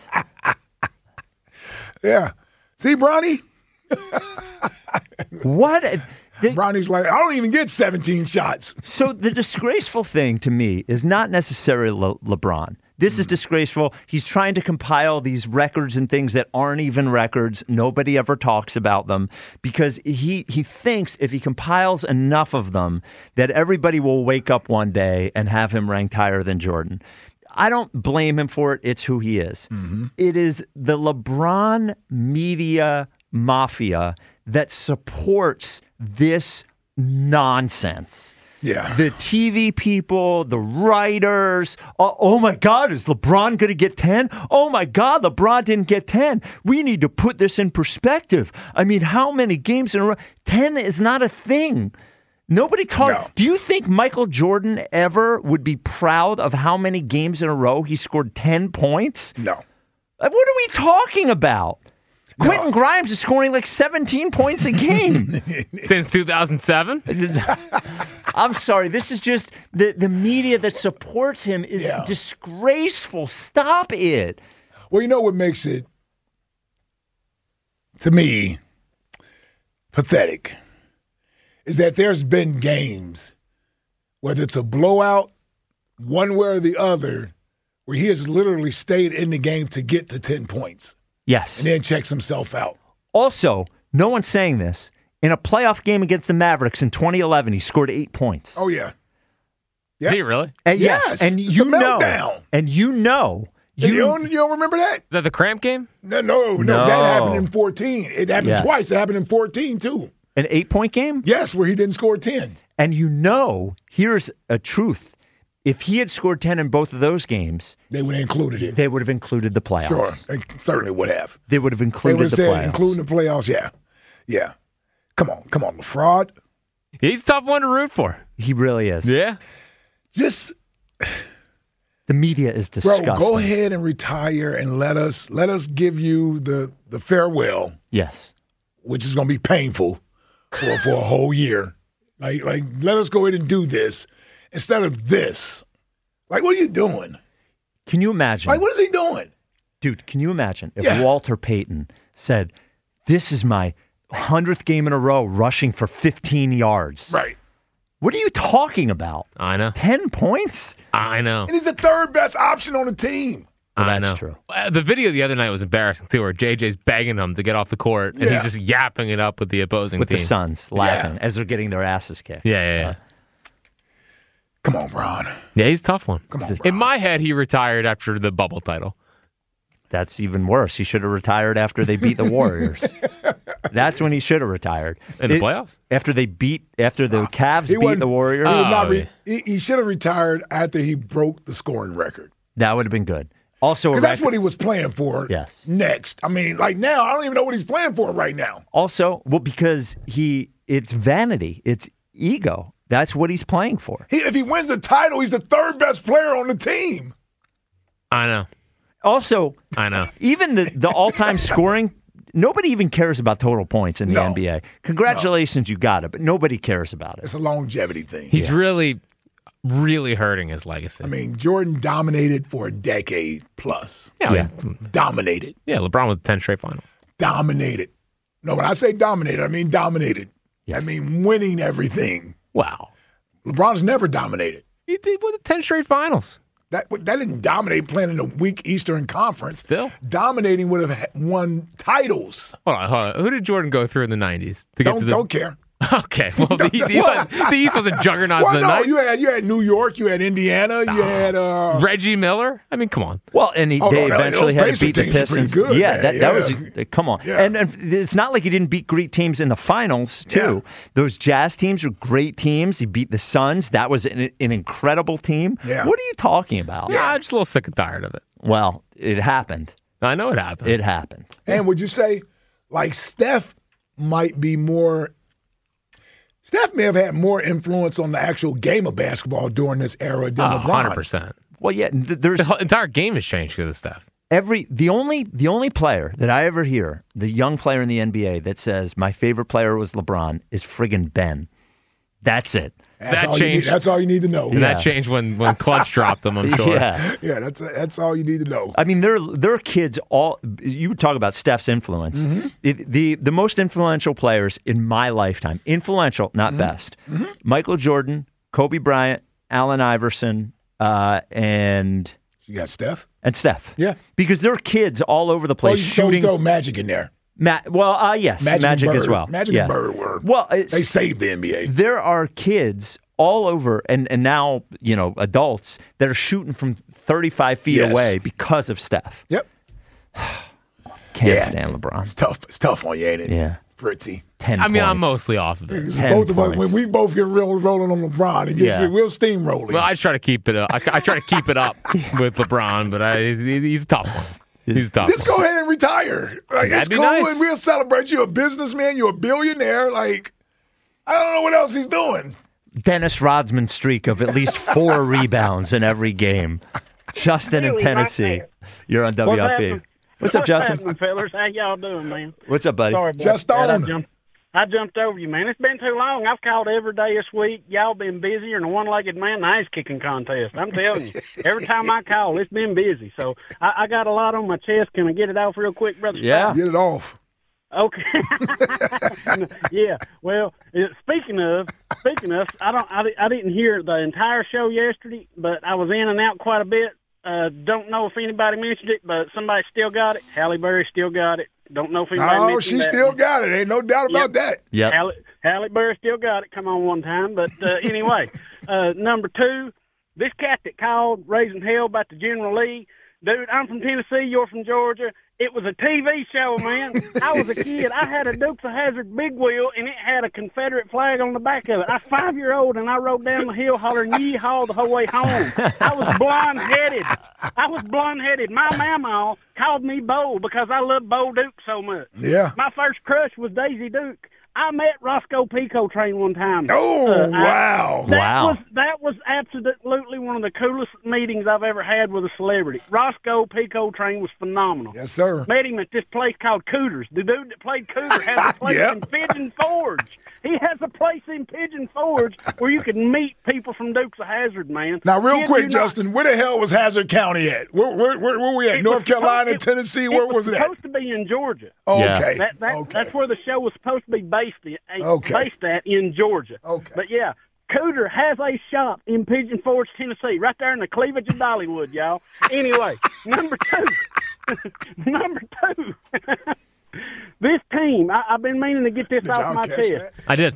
Yeah. See, Bronny? What? The, Bronny's like, I don't even get seventeen shots. So the disgraceful thing to me is not necessarily Le- LeBron. This is disgraceful. He's trying to compile these records and things that aren't even records. Nobody ever talks about them, because he, he thinks if he compiles enough of them that everybody will wake up one day and have him ranked higher than Jordan. I don't blame him for it. It's who he is. Mm-hmm. It is the LeBron media mafia that supports this nonsense. Yeah. The T V people, the writers. Oh, oh my God, is LeBron going to get ten? Oh my God, LeBron didn't get ten. We need to put this in perspective. I mean, how many games in a row? ten is not a thing. Nobody talk. No. Do you think Michael Jordan ever would be proud of how many games in a row he scored ten points? No. What are we talking about? No. Quentin Grimes is scoring like seventeen points a game. Since two thousand seven? I'm sorry. This is just the, the media that supports him is Yeah. disgraceful. Stop it. Well, you know what makes it, to me, pathetic is that there's been games, whether it's a blowout, one way or the other, where he has literally stayed in the game to get to ten points. Yes. And then checks himself out. Also, no one's saying this. In a playoff game against the Mavericks in twenty eleven, he scored eight points. Oh, yeah. Did he really? And yes, Yes, and the you know, meltdown. and you know, You, you, don't, you don't remember that? Is that the cramp game? No, no, no, No. That happened in fourteen. It happened Yes. twice. It happened in fourteen, too. an eight-point game? Yes, where he didn't score ten. And you know, here's a truth. If he had scored ten in both of those games, They would have included it. they would have included the playoffs. Sure, they certainly would have. They would have They included would have the said, playoffs. including the playoffs, yeah. Yeah. Come on, come on, the fraud. He's a tough one to root for. He really is. Yeah. Just, The media is bro, disgusting. go ahead and retire and let us let us give you the the farewell, Yes. which is going to be painful for for a whole year. Like like let us go ahead and do this instead of this. Like, what are you doing? Can you imagine? Like, what is he doing? Dude, can you imagine if Yeah. Walter Payton said, this is my hundredth game in a row rushing for fifteen yards? Right. What are you talking about? I know. ten points? I know. And he's the third best option on the team. Well, I that's know. true. Uh, The video the other night was embarrassing, too, where J J's begging him to get off the court, and Yeah. he's just yapping it up with the opposing With team. the Suns laughing as they're getting their asses kicked. Yeah, yeah, yeah. Come on, Bron. Yeah, he's a tough one. Come on, In Bron. my head, he retired after the bubble title. That's even worse. He should have retired after they beat the Warriors. That's when he should have retired. In the It- playoffs? After they beat, after the Cavs He beat wasn't- the Warriors. He, was Oh, not re- yeah. he, he should have retired after he broke the scoring record. That would have been good. Also, a Because that's record- what he was playing for Yes. next. I mean, like now, I don't even know what he's playing for right now. Also, well, because he, it's vanity, it's ego. That's what he's playing for. He, if he wins the title, he's the third best player on the team. I know. Also, I know. even the, the all-time scoring, nobody even cares about total points in the No. N B A. Congratulations, you got it, but nobody cares about it. It's a longevity thing. He's really, really hurting his legacy. I mean, Jordan dominated for a decade plus. yeah, yeah. Like, Dominated. yeah, LeBron with ten straight finals. Dominated. No, when I say dominated, I mean dominated. Yes. I mean winning everything. Wow. LeBron's never dominated. He did with the ten straight finals. That that didn't dominate playing in a weak Eastern Conference. Still. Dominating would have won titles. Hold on, hold on. Who did Jordan go through in the nineties to get Don't, to the? don't care. Okay, well, the, the, East, the East wasn't juggernauts Well, in the no, night. you had you had New York, you had Indiana, you had uh, Reggie Miller. I mean, come on. Well, and he, Oh, they no, no, eventually those had to Pacers beat the teams were pretty Pistons. good, yeah, man. that, that was Yeah. come on. Yeah. And, and it's not like he didn't beat great teams in the finals too. Yeah. Those Jazz teams were great teams. He beat the Suns. That was an, an incredible team. Yeah. What are you talking about? Yeah, I'm just a little sick and tired of it. Well, it happened. I know it happened. It happened. And would you say, like, Steph might be more, Steph may have had more influence on the actual game of basketball during this era than Oh, LeBron. one hundred percent. Well, yeah. th- There's The whole entire game has changed because of Steph. every the only the only player that I ever hear, the young player in the N B A that says my favorite player was LeBron is friggin' Ben. That's it. That's, That all you need, changed- that's all you need to know. And that changed when, when Clutch dropped them, I'm sure. Yeah. Yeah, that's that's all you need to know. I mean, there there are kids all. You talk about Steph's influence. Mm-hmm. It- the the most influential players in my lifetime, influential, not Mm-hmm. best. Michael Jordan, Kobe Bryant, Allen Iverson, uh, and You got Steph? and Steph. Yeah. because there are kids all over the Well, place you throw, shooting. throw Magic in there. Ma- well, uh, yes, Magic, Magic, and as Bird. well. Magic yes. and Bird were. Well, it's, They saved the N B A. there are kids all over, and, and now, you know, adults that are shooting from thirty-five feet Yes. away because of Steph. Yep. Can't Yeah. stand LeBron. It's tough. It's tough on you, ain't it? Yeah. Fritzy. Ten I mean, points. I'm mostly off of it. Because both of us, when we both get real, rolling on LeBron, he gets Yeah. it, we'll steamroll him. Well, I try to keep it up. I, I try to keep it up with LeBron, but I, he's, he's a tough one. He's a tough Just one. go ahead and retire. Like, That'd it's be cool, nice. and we'll celebrate you. A businessman, you're a billionaire. Like, I don't know what else he's doing. Dennis Rodman streak of at least four rebounds in every game. Justin in Really, Tennessee. right You're on W I P. What's, What's up, Justin? happening, fellas? How y'all doing, man? What's up, buddy? Sorry about Just that. I on. jumped, I jumped over you, man. It's been too long. I've called every day this week. Y'all been busier than a one-legged man in the ice kicking contest. I'm telling you. Every time I call, it's been busy. So I, I got a lot on my chest. Can I get it off real quick, brother? Yeah. Get it off. Okay. Yeah. Well, uh, speaking of, speaking of, I don't, I, di- I didn't hear the entire show yesterday, but I was in and out quite a bit. Uh, don't know if anybody mentioned it, but somebody still got it. Halle Berry still got it. Don't know if anybody Oh, mentioned she that. still got it. Ain't no doubt about that. Yep. Halle, Halle Berry still got it. Come on one time. But uh, anyway, uh, number two, this cat that called raising hell about the General Lee. Dude, I'm from Tennessee. You're from Georgia. It was a T V show, man. I was a kid. I had a Dukes of Hazzard big wheel, and it had a Confederate flag on the back of it. I was five-year-old, and I rode down the hill hollering yee-haw the whole way home. I was blonde-headed. I was blonde-headed. My mama called me Bo because I love Bo Duke so much. Yeah. My first crush was Daisy Duke. I met Roscoe Pico Train one time. Oh, Uh, I- wow. that Wow. Was, that was absolutely one of the coolest meetings I've ever had with a celebrity. Roscoe Pico Train was phenomenal. Yes, sir. Met him at this place called Cooters. The dude that played Cooter has a place Yep. in Pigeon Forge. He has a place in Pigeon Forge where you can meet people from Dukes of Hazzard, man. Now, real Kid quick, you not- Justin, where the hell was Hazard County at? Where, where, where, where were we at? It North was supposed- Carolina, it- Tennessee? Where it was it at? supposed to be in Georgia. Oh, Yeah. okay. That, that, okay. That's where the show was supposed to be based in, Okay. based at in Georgia. Okay. But yeah, Cooter has a shop in Pigeon Forge, Tennessee, right there in the cleavage of Dollywood, y'all. Anyway, number two. number two. This team, I, I've been meaning to get this Did off y'all my catch chest. that? I did.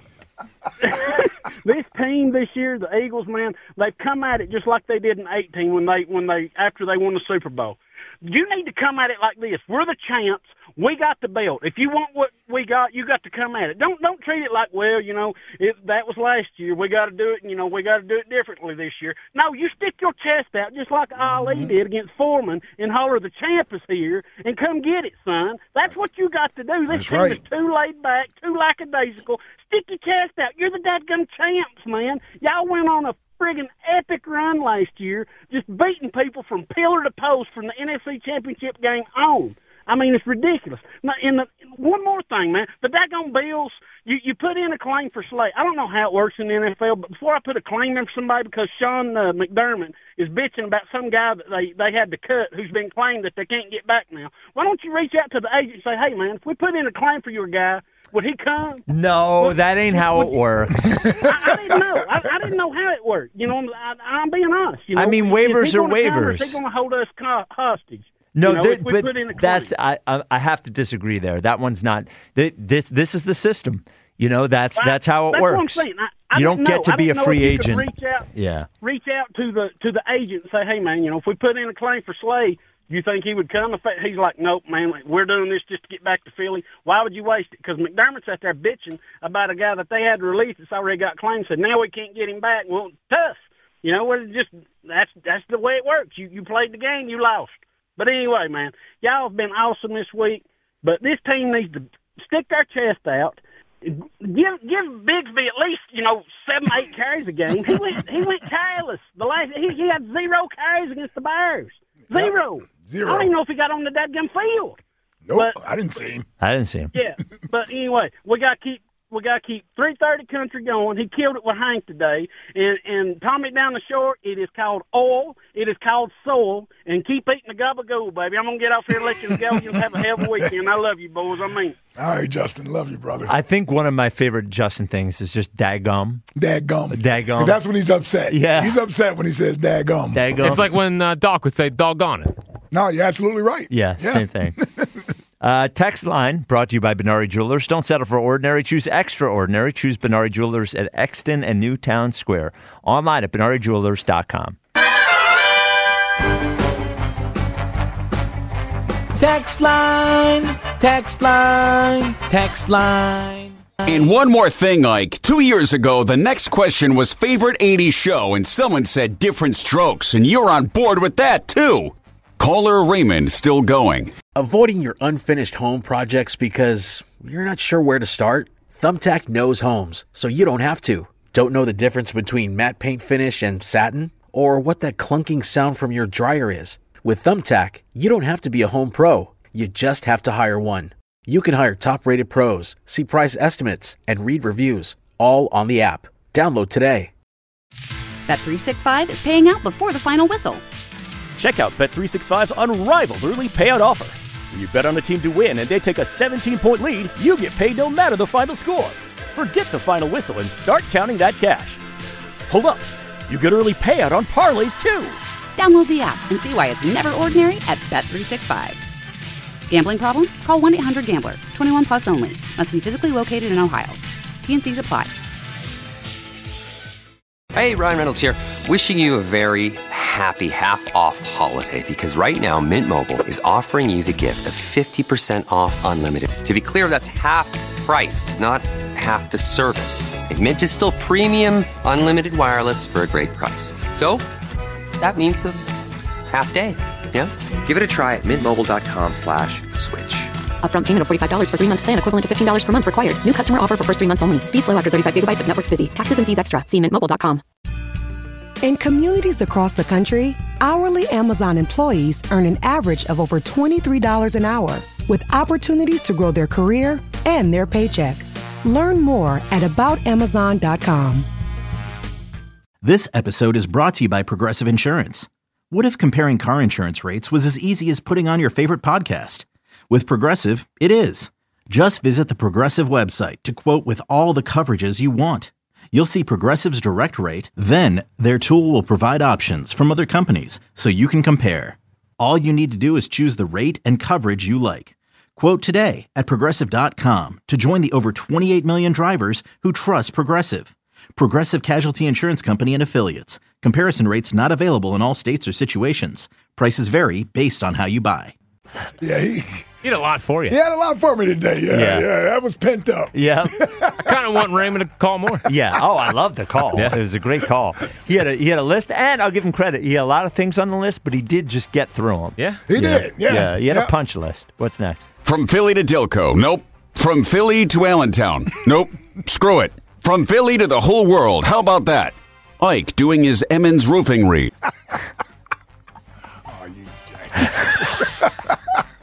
This team this year, the Eagles, man, they've come at it just like they did in eighteen when they when they after they won the Super Bowl. You need to come at it like this. We're the champs. We got the belt. If you want what we got, you got to come at it. Don't don't treat it like, well, you know, it, that was last year. We got to do it, and, you know, we got to do it differently this year. No, you stick your chest out just like Ali did against Foreman and holler, the champ is here, and come get it, son. That's what you got to do. This That's team right. is too laid back, too lackadaisical. Stick your chest out. You're the dadgum champs, man. Y'all went on a friggin' epic run last year, just beating people from pillar to post from the N F C Championship game on. I mean, it's ridiculous. Now, in the, one more thing, man. The daggone Bills, you, you put in a claim for Slay. I don't know how it works in the N F L, but before I put a claim in for somebody, because Sean uh, McDermott is bitching about some guy that they, they had to cut who's been claimed that they can't get back now, why don't you reach out to the agent and say, hey, man, if we put in a claim for your guy, would he come? No, Well, that ain't how it works. I, I didn't know. I, I didn't know how it worked. You know, I, I'm being honest. You know, I mean, Is waivers he are gonna come, or waivers. Is he going to hold us co- hostage? No, you know, th- if we but put in a claim. that's I, I I have to disagree there. That one's not th- this. This is the system. You know, that's Well, that's how it that's what I'm works. saying. I- I you didn't don't know. get to I be a didn't know free if you could agent. Reach out, Yeah. reach out to the to the agent and say, hey, man, you know, if we put in a claim for Slay, do you think he would come? If he's like, nope, man, we're doing this just to get back to Philly. Why would you waste it? Because McDermott's out there bitching about a guy that they had to release that's already got claims. Said now we can't get him back. Well, tough. You know, it's just that's that's the way it works. You you played the game, you lost. But anyway, man, y'all have been awesome this week. But this team needs to stick their chest out. Give give Bigsby at least, you know, seven, eight carries a game. He went he went careless. The last he, he had zero carries against the Bears. Zero. Yep. Zero. I don't even know if he got on the dadgum field. Nope, But- I didn't see him. I didn't see him. Yeah. But anyway, we gotta keep we gotta keep three thirty country going. He killed it with Hank today. And and Tommy down the shore, it is called oil, it is called soul, and keep eating the gabagool, baby. I'm gonna get off here and let you Gallians have a hell of a weekend. I love you, boys. I mean All right, Justin, love you, brother. I think one of my favorite Justin things is just daggum. Daggum. Daggum. That's when he's upset. Yeah. He's upset when he says daggum. Daggum. It's like when uh, Doc would say, doggone it. No, you're absolutely right. Yeah, same thing. Uh, text line brought to you by Benari Jewelers. Don't settle for ordinary. Choose extraordinary. Choose Benari Jewelers at Exton and Newtown Square. Online at benari jewelers dot com. Text line, text line, text line. And one more thing, Ike. Two years ago, the next question was favorite eighties show, and someone said Different Strokes, and you're on board with that, too. Caller Raymond still going. Avoiding your unfinished home projects because you're not sure where to start? Thumbtack knows homes, so you don't have to. Don't know the difference between matte paint finish and satin? Or what that clunking sound from your dryer is? With Thumbtack, you don't have to be a home pro. You just have to hire one. You can hire top-rated pros, see price estimates, and read reviews, all on the app. Download today. Bet three sixty-five is paying out before the final whistle. Check out Bet three sixty-five's unrivaled early payout offer. When you bet on a team to win and they take a seventeen-point lead, you get paid no matter the final score. Forget the final whistle and start counting that cash. Hold up. You get early payout on parlays, too. Download the app and see why it's never ordinary at Bet three sixty-five. Gambling problem? Call one eight hundred gambler. twenty-one plus only. Must be physically located in Ohio. T N Cs apply. Hey, Ryan Reynolds here. Wishing you a very happy half-off holiday because right now Mint Mobile is offering you the gift of fifty percent off unlimited. To be clear, that's half price, not half the service. Like, Mint is still premium unlimited wireless for a great price. So that means a half day. Yeah? Give it a try at mintmobile.com slash switch. Upfront payment of forty-five dollars for three-month plan equivalent to fifteen dollars per month required. New customer offer for first three months only. Speed slow after thirty-five gigabytes if network's busy. Taxes and fees extra. See mint mobile dot com. In communities across the country, hourly Amazon employees earn an average of over twenty-three dollars an hour, with opportunities to grow their career and their paycheck. Learn more at about amazon dot com. This episode is brought to you by Progressive Insurance. What if comparing car insurance rates was as easy as putting on your favorite podcast? With Progressive, it is. Just visit the Progressive website to quote with all the coverages you want. You'll see Progressive's direct rate, then their tool will provide options from other companies so you can compare. All you need to do is choose the rate and coverage you like. Quote today at progressive dot com to join the over twenty-eight million drivers who trust Progressive. Progressive Casualty Insurance Company and Affiliates. Comparison rates not available in all states or situations. Prices vary based on how you buy. Yeah, he, he had a lot for you. He had a lot for me today. Yeah, Yeah. yeah, that was pent up. Yeah. I kind of want Raymond to call more. Yeah. Oh, I love the call. Yeah. It was a great call. He had a he had a list, and I'll give him credit. He had a lot of things on the list, but he did just get through them. Yeah. He You did. know? Yeah. Yeah. He had Yeah. a punch list. What's next? From Philly to Dilco. Nope. From Philly to Allentown. Nope. Screw it. From Philly to the whole world. How about that? Ike doing his Emmons roofing read. Oh, you jack.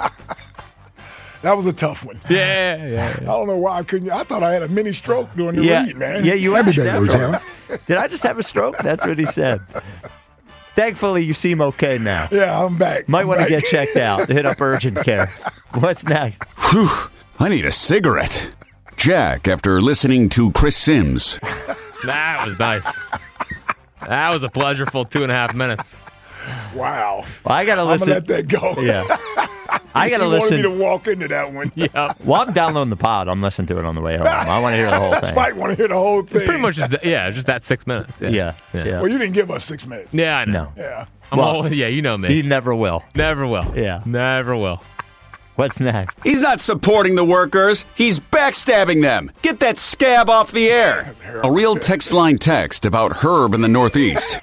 That was a tough one. Yeah, yeah, yeah. I don't know why I couldn't. I thought I had a mini stroke during the Yeah. read, man. Yeah, you Every asked day, that. though, Did I just have a stroke? That's what he said. Thankfully, you seem okay now. Yeah, I'm back. Might I'm want to back. get checked out. Hit up urgent care. What's next? Whew. I need a cigarette. Jack, after listening to Chris Sims. That was nice. That was a pleasureful two and a half minutes. Wow. Well, I gotta I'm listen. gonna let that go. Yeah. I gotta you listen. wanted me to walk into that one. Yeah. Well, I'm downloading the pod. I'm listening to it on the way home. I want to hear the whole thing. Spike want to hear the whole thing. It's pretty much just, the, yeah, just that six minutes. Yeah. Yeah. Yeah. Well, you didn't give us six minutes. Yeah, I know. No. Yeah. I'm Well, all, yeah, you know me. He never will. Never will. Yeah. Never will. What's next? He's not supporting the workers. He's backstabbing them. Get that scab off the air. A real text line text about Herb in the Northeast.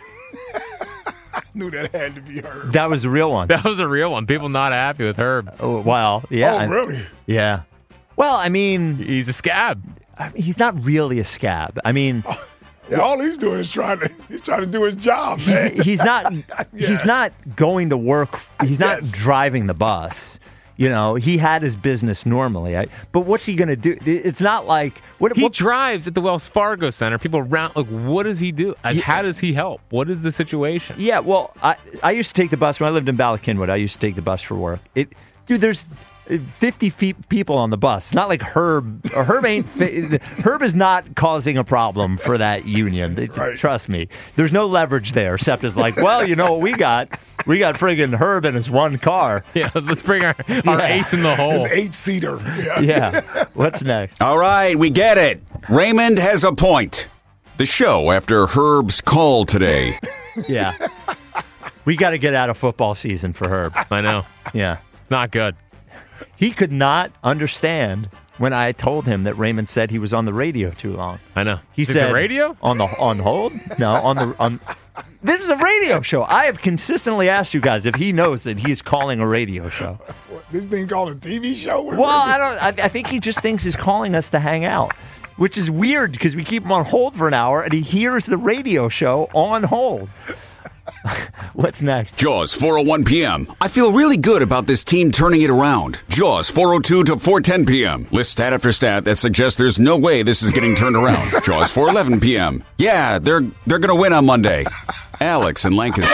I knew that had to be her. That was a real one. That was a real one. People not happy with Herb. Oh, well, yeah. Oh, really? Yeah. Well, I mean, He's a scab. I mean, he's not really a scab. I mean, Yeah, all he's doing is trying to he's trying to do his job, man. he's, he's not he's not going to work. He's not Yes. driving the bus. You know, he had his business normally. I, but what's he going to do? It's not like what He what, drives at the Wells Fargo Center. People around, like, what does he do? Like, Yeah. how does he help? What is the situation? Yeah, well, I I used to take the bus when I lived in Ballackinwood. I used to take the bus for work. It, dude, there's fifty feet people on the bus. It's not like Herb. Or Herb ain't. fi- Herb is not causing a problem for that union. It- Right. Trust me. There's no leverage there. Except it's like, well, you know what we got? We got friggin' Herb in his one car. Yeah, let's bring our, our Yeah. ace in the hole. His eight seater. Yeah. Yeah. What's next? All right, we get it. Raymond has a point. The show after Herb's call today. Yeah. We got to get out of football season for Herb. I know. Yeah. It's not good. He could not understand when I told him that Raymond said he was on the radio too long. I know. He Is it said the radio? on the on hold. No, on the on. This is a radio show. I have consistently asked you guys if he knows that he's calling a radio show. This thing called a T V show? What Well, is it? I don't. I, I think he just thinks he's calling us to hang out, which is weird because we keep him on hold for an hour and he hears the radio show on hold. What's next? Jaws, four oh one p.m. I feel really good about this team turning it around. Jaws, four oh two to four ten p.m. List stat after stat that suggests there's no way this is getting turned around. Jaws, four eleven p.m. Yeah, they're they're going to win on Monday. Alex in Lancaster.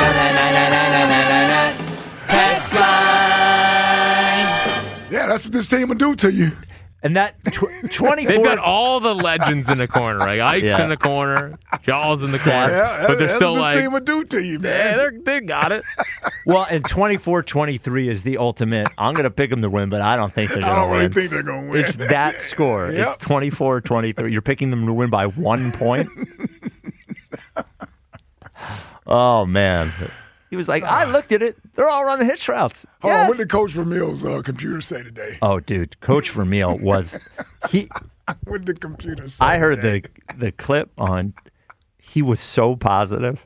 Text line. Yeah, that's what this team will do to you. And that tw- twenty-four. They've got all the legends in the corner. Like Ike's Yeah. in the corner, Jaws in the corner. Yeah, but they're that's still what like, this team would do to you, man. yeah, they're, they got it. Well, and twenty-four twenty-three is the ultimate. I'm going to pick them to win, but I don't think they're I going don't to really win. think they're going to win. It's that score. Yep. It's twenty-four twenty-three. You're picking them to win by one point? Oh, man. He was like, I looked at it. They're all running hitch routes. Hold on, Yes. what did Coach Vermeil's uh, computer say today? Oh, dude. Coach Vermeil was he. What did the computer say? I heard today? the the clip on. He was so positive.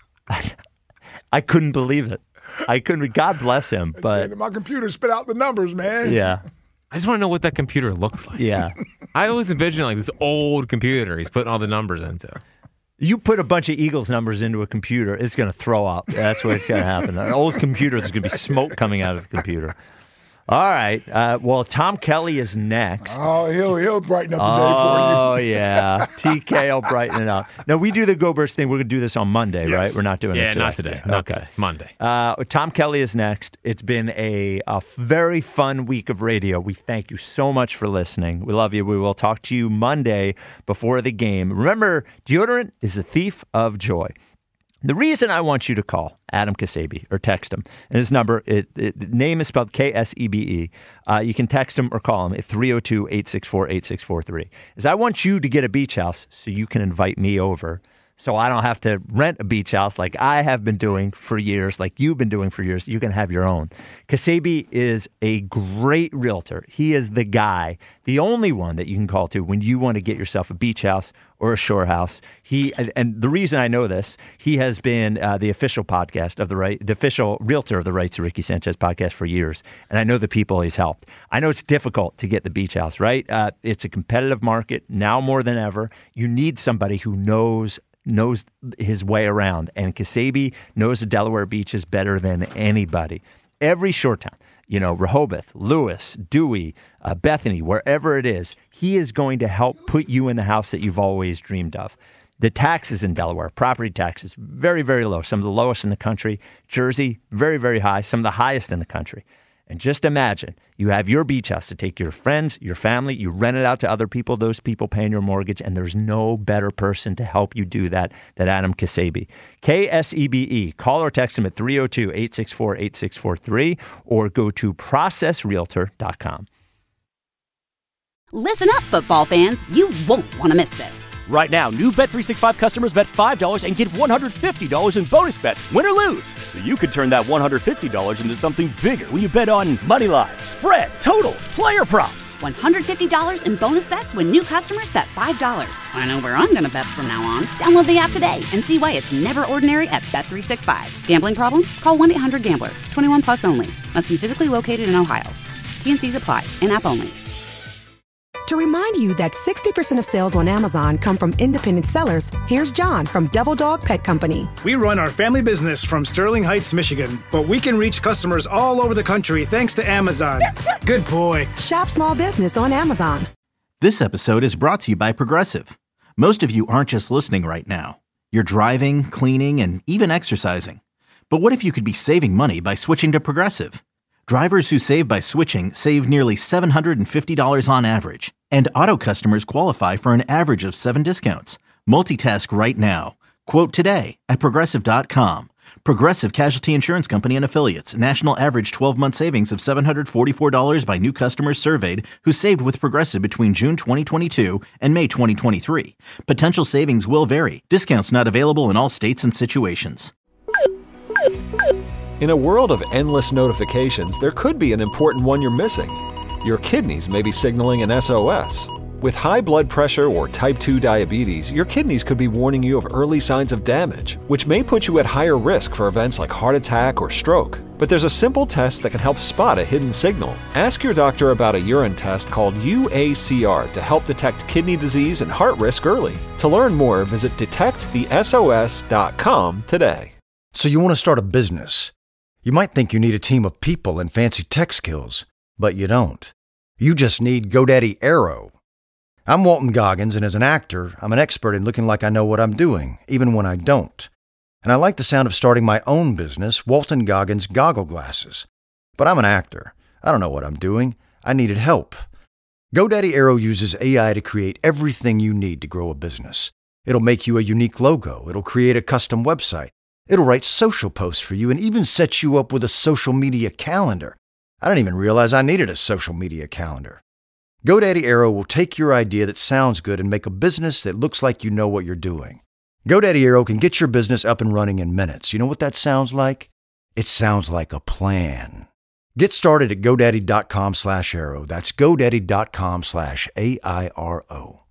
I couldn't believe it. I couldn't. God bless him. But Man, my computer spit out the numbers, man. yeah, I just want to know what that computer looks like. yeah. I always envision like this old computer he's putting all the numbers into. You put a bunch of Eagles numbers into a computer, it's going to throw up. That's what's going to happen. An old computer, there's going to be smoke coming out of the computer. All right. Uh, well, Tom Kelly is next. Oh, he'll he'll brighten up the day for you. Oh, yeah. T K will brighten it up. No, we do the Go Birds thing. We're going to do this on Monday, Yes. right? We're not doing Yeah, it today. not today. Not today. Monday. Uh, Tom Kelly is next. It's been a, a very fun week of radio. We thank you so much for listening. We love you. We will talk to you Monday before the game. Remember, deodorant is a thief of joy. The reason I want you to call Adam Kasabi or text him, and his number, it, it, the name is spelled K S E B E. Uh, you can text him or call him at three oh two, eight six four, eight six four three. Is I want you to get a beach house so you can invite me over so I don't have to rent a beach house like I have been doing for years, like you've been doing for years. You can have your own. Kasabi is a great realtor. He is the guy, the only one that you can call to when you want to get yourself a beach house or a shore house. He and the reason I know this, he has been uh, the official podcast of the right, the official realtor of the Rights to Ricky Sanchez podcast for years, and I know the people he's helped. I know it's difficult to get the beach house, right? Uh, it's a competitive market now more than ever. You need somebody who knows knows his way around, and Kasabi knows the Delaware beaches better than anybody. Every shore town, you know, Rehoboth, Lewis, Dewey, uh, Bethany, wherever it is, he is going to help put you in the house that you've always dreamed of. The taxes in Delaware, property taxes, very, very low. Some of the lowest in the country. Jersey, very, very high. Some of the highest in the country. And just imagine, you have your beach house to take your friends, your family, you rent it out to other people, those people paying your mortgage, and there's no better person to help you do that than Adam Kasabi. K S E B E. Call or text him at three oh two, eight six four, eight six four three or go to process realtor dot com. Listen up, football fans. You won't want to miss this. Right now, new Bet three sixty-five customers bet five dollars and get one hundred fifty dollars in bonus bets, win or lose. So you could turn that one hundred fifty dollars into something bigger when you bet on money line, spread, totals, player props. one hundred fifty dollars in bonus bets when new customers bet five dollars. I know where I'm going to bet from now on. Download the app today and see why it's never ordinary at Bet three sixty-five. Gambling problem? Call one eight hundred gambler. twenty-one plus only. Must be physically located in Ohio. T and C's apply. In-app only. To remind you that sixty percent of sales on Amazon come from independent sellers, here's John from Devil Dog Pet Company. We run our family business from Sterling Heights, Michigan, but we can reach customers all over the country thanks to Amazon. Good boy. Shop small business on Amazon. This episode is brought to you by Progressive. Most of you aren't just listening right now. You're driving, cleaning, and even exercising. But what if you could be saving money by switching to Progressive? Drivers who save by switching save nearly seven hundred fifty dollars on average. And auto customers qualify for an average of seven discounts. Multitask right now. Quote today at Progressive dot com. Progressive Casualty Insurance Company and Affiliates. National average twelve-month savings of seven hundred forty-four dollars by new customers surveyed who saved with Progressive between June twenty twenty-two and May twenty twenty-three. Potential savings will vary. Discounts not available in all states and situations. In a world of endless notifications, there could be an important one you're missing. Your kidneys may be signaling an S O S. With high blood pressure or type two diabetes, your kidneys could be warning you of early signs of damage, which may put you at higher risk for events like heart attack or stroke. But there's a simple test that can help spot a hidden signal. Ask your doctor about a urine test called U A C R to help detect kidney disease and heart risk early. To learn more, visit detect the S O S dot com today. So you want to start a business. You might think you need a team of people and fancy tech skills, but you don't. You just need GoDaddy Aero. I'm Walton Goggins, and as an actor, I'm an expert in looking like I know what I'm doing, even when I don't. And I like the sound of starting my own business, Walton Goggins Goggle Glasses. But I'm an actor. I don't know what I'm doing. I needed help. GoDaddy Aero uses A I to create everything you need to grow a business. It'll make you a unique logo. It'll create a custom website. It'll write social posts for you and even set you up with a social media calendar. I didn't even realize I needed a social media calendar. GoDaddy Aero will take your idea that sounds good and make a business that looks like you know what you're doing. GoDaddy Aero can get your business up and running in minutes. You know what that sounds like? It sounds like a plan. Get started at GoDaddy.com slash Aero. That's GoDaddy.com slash A I R O.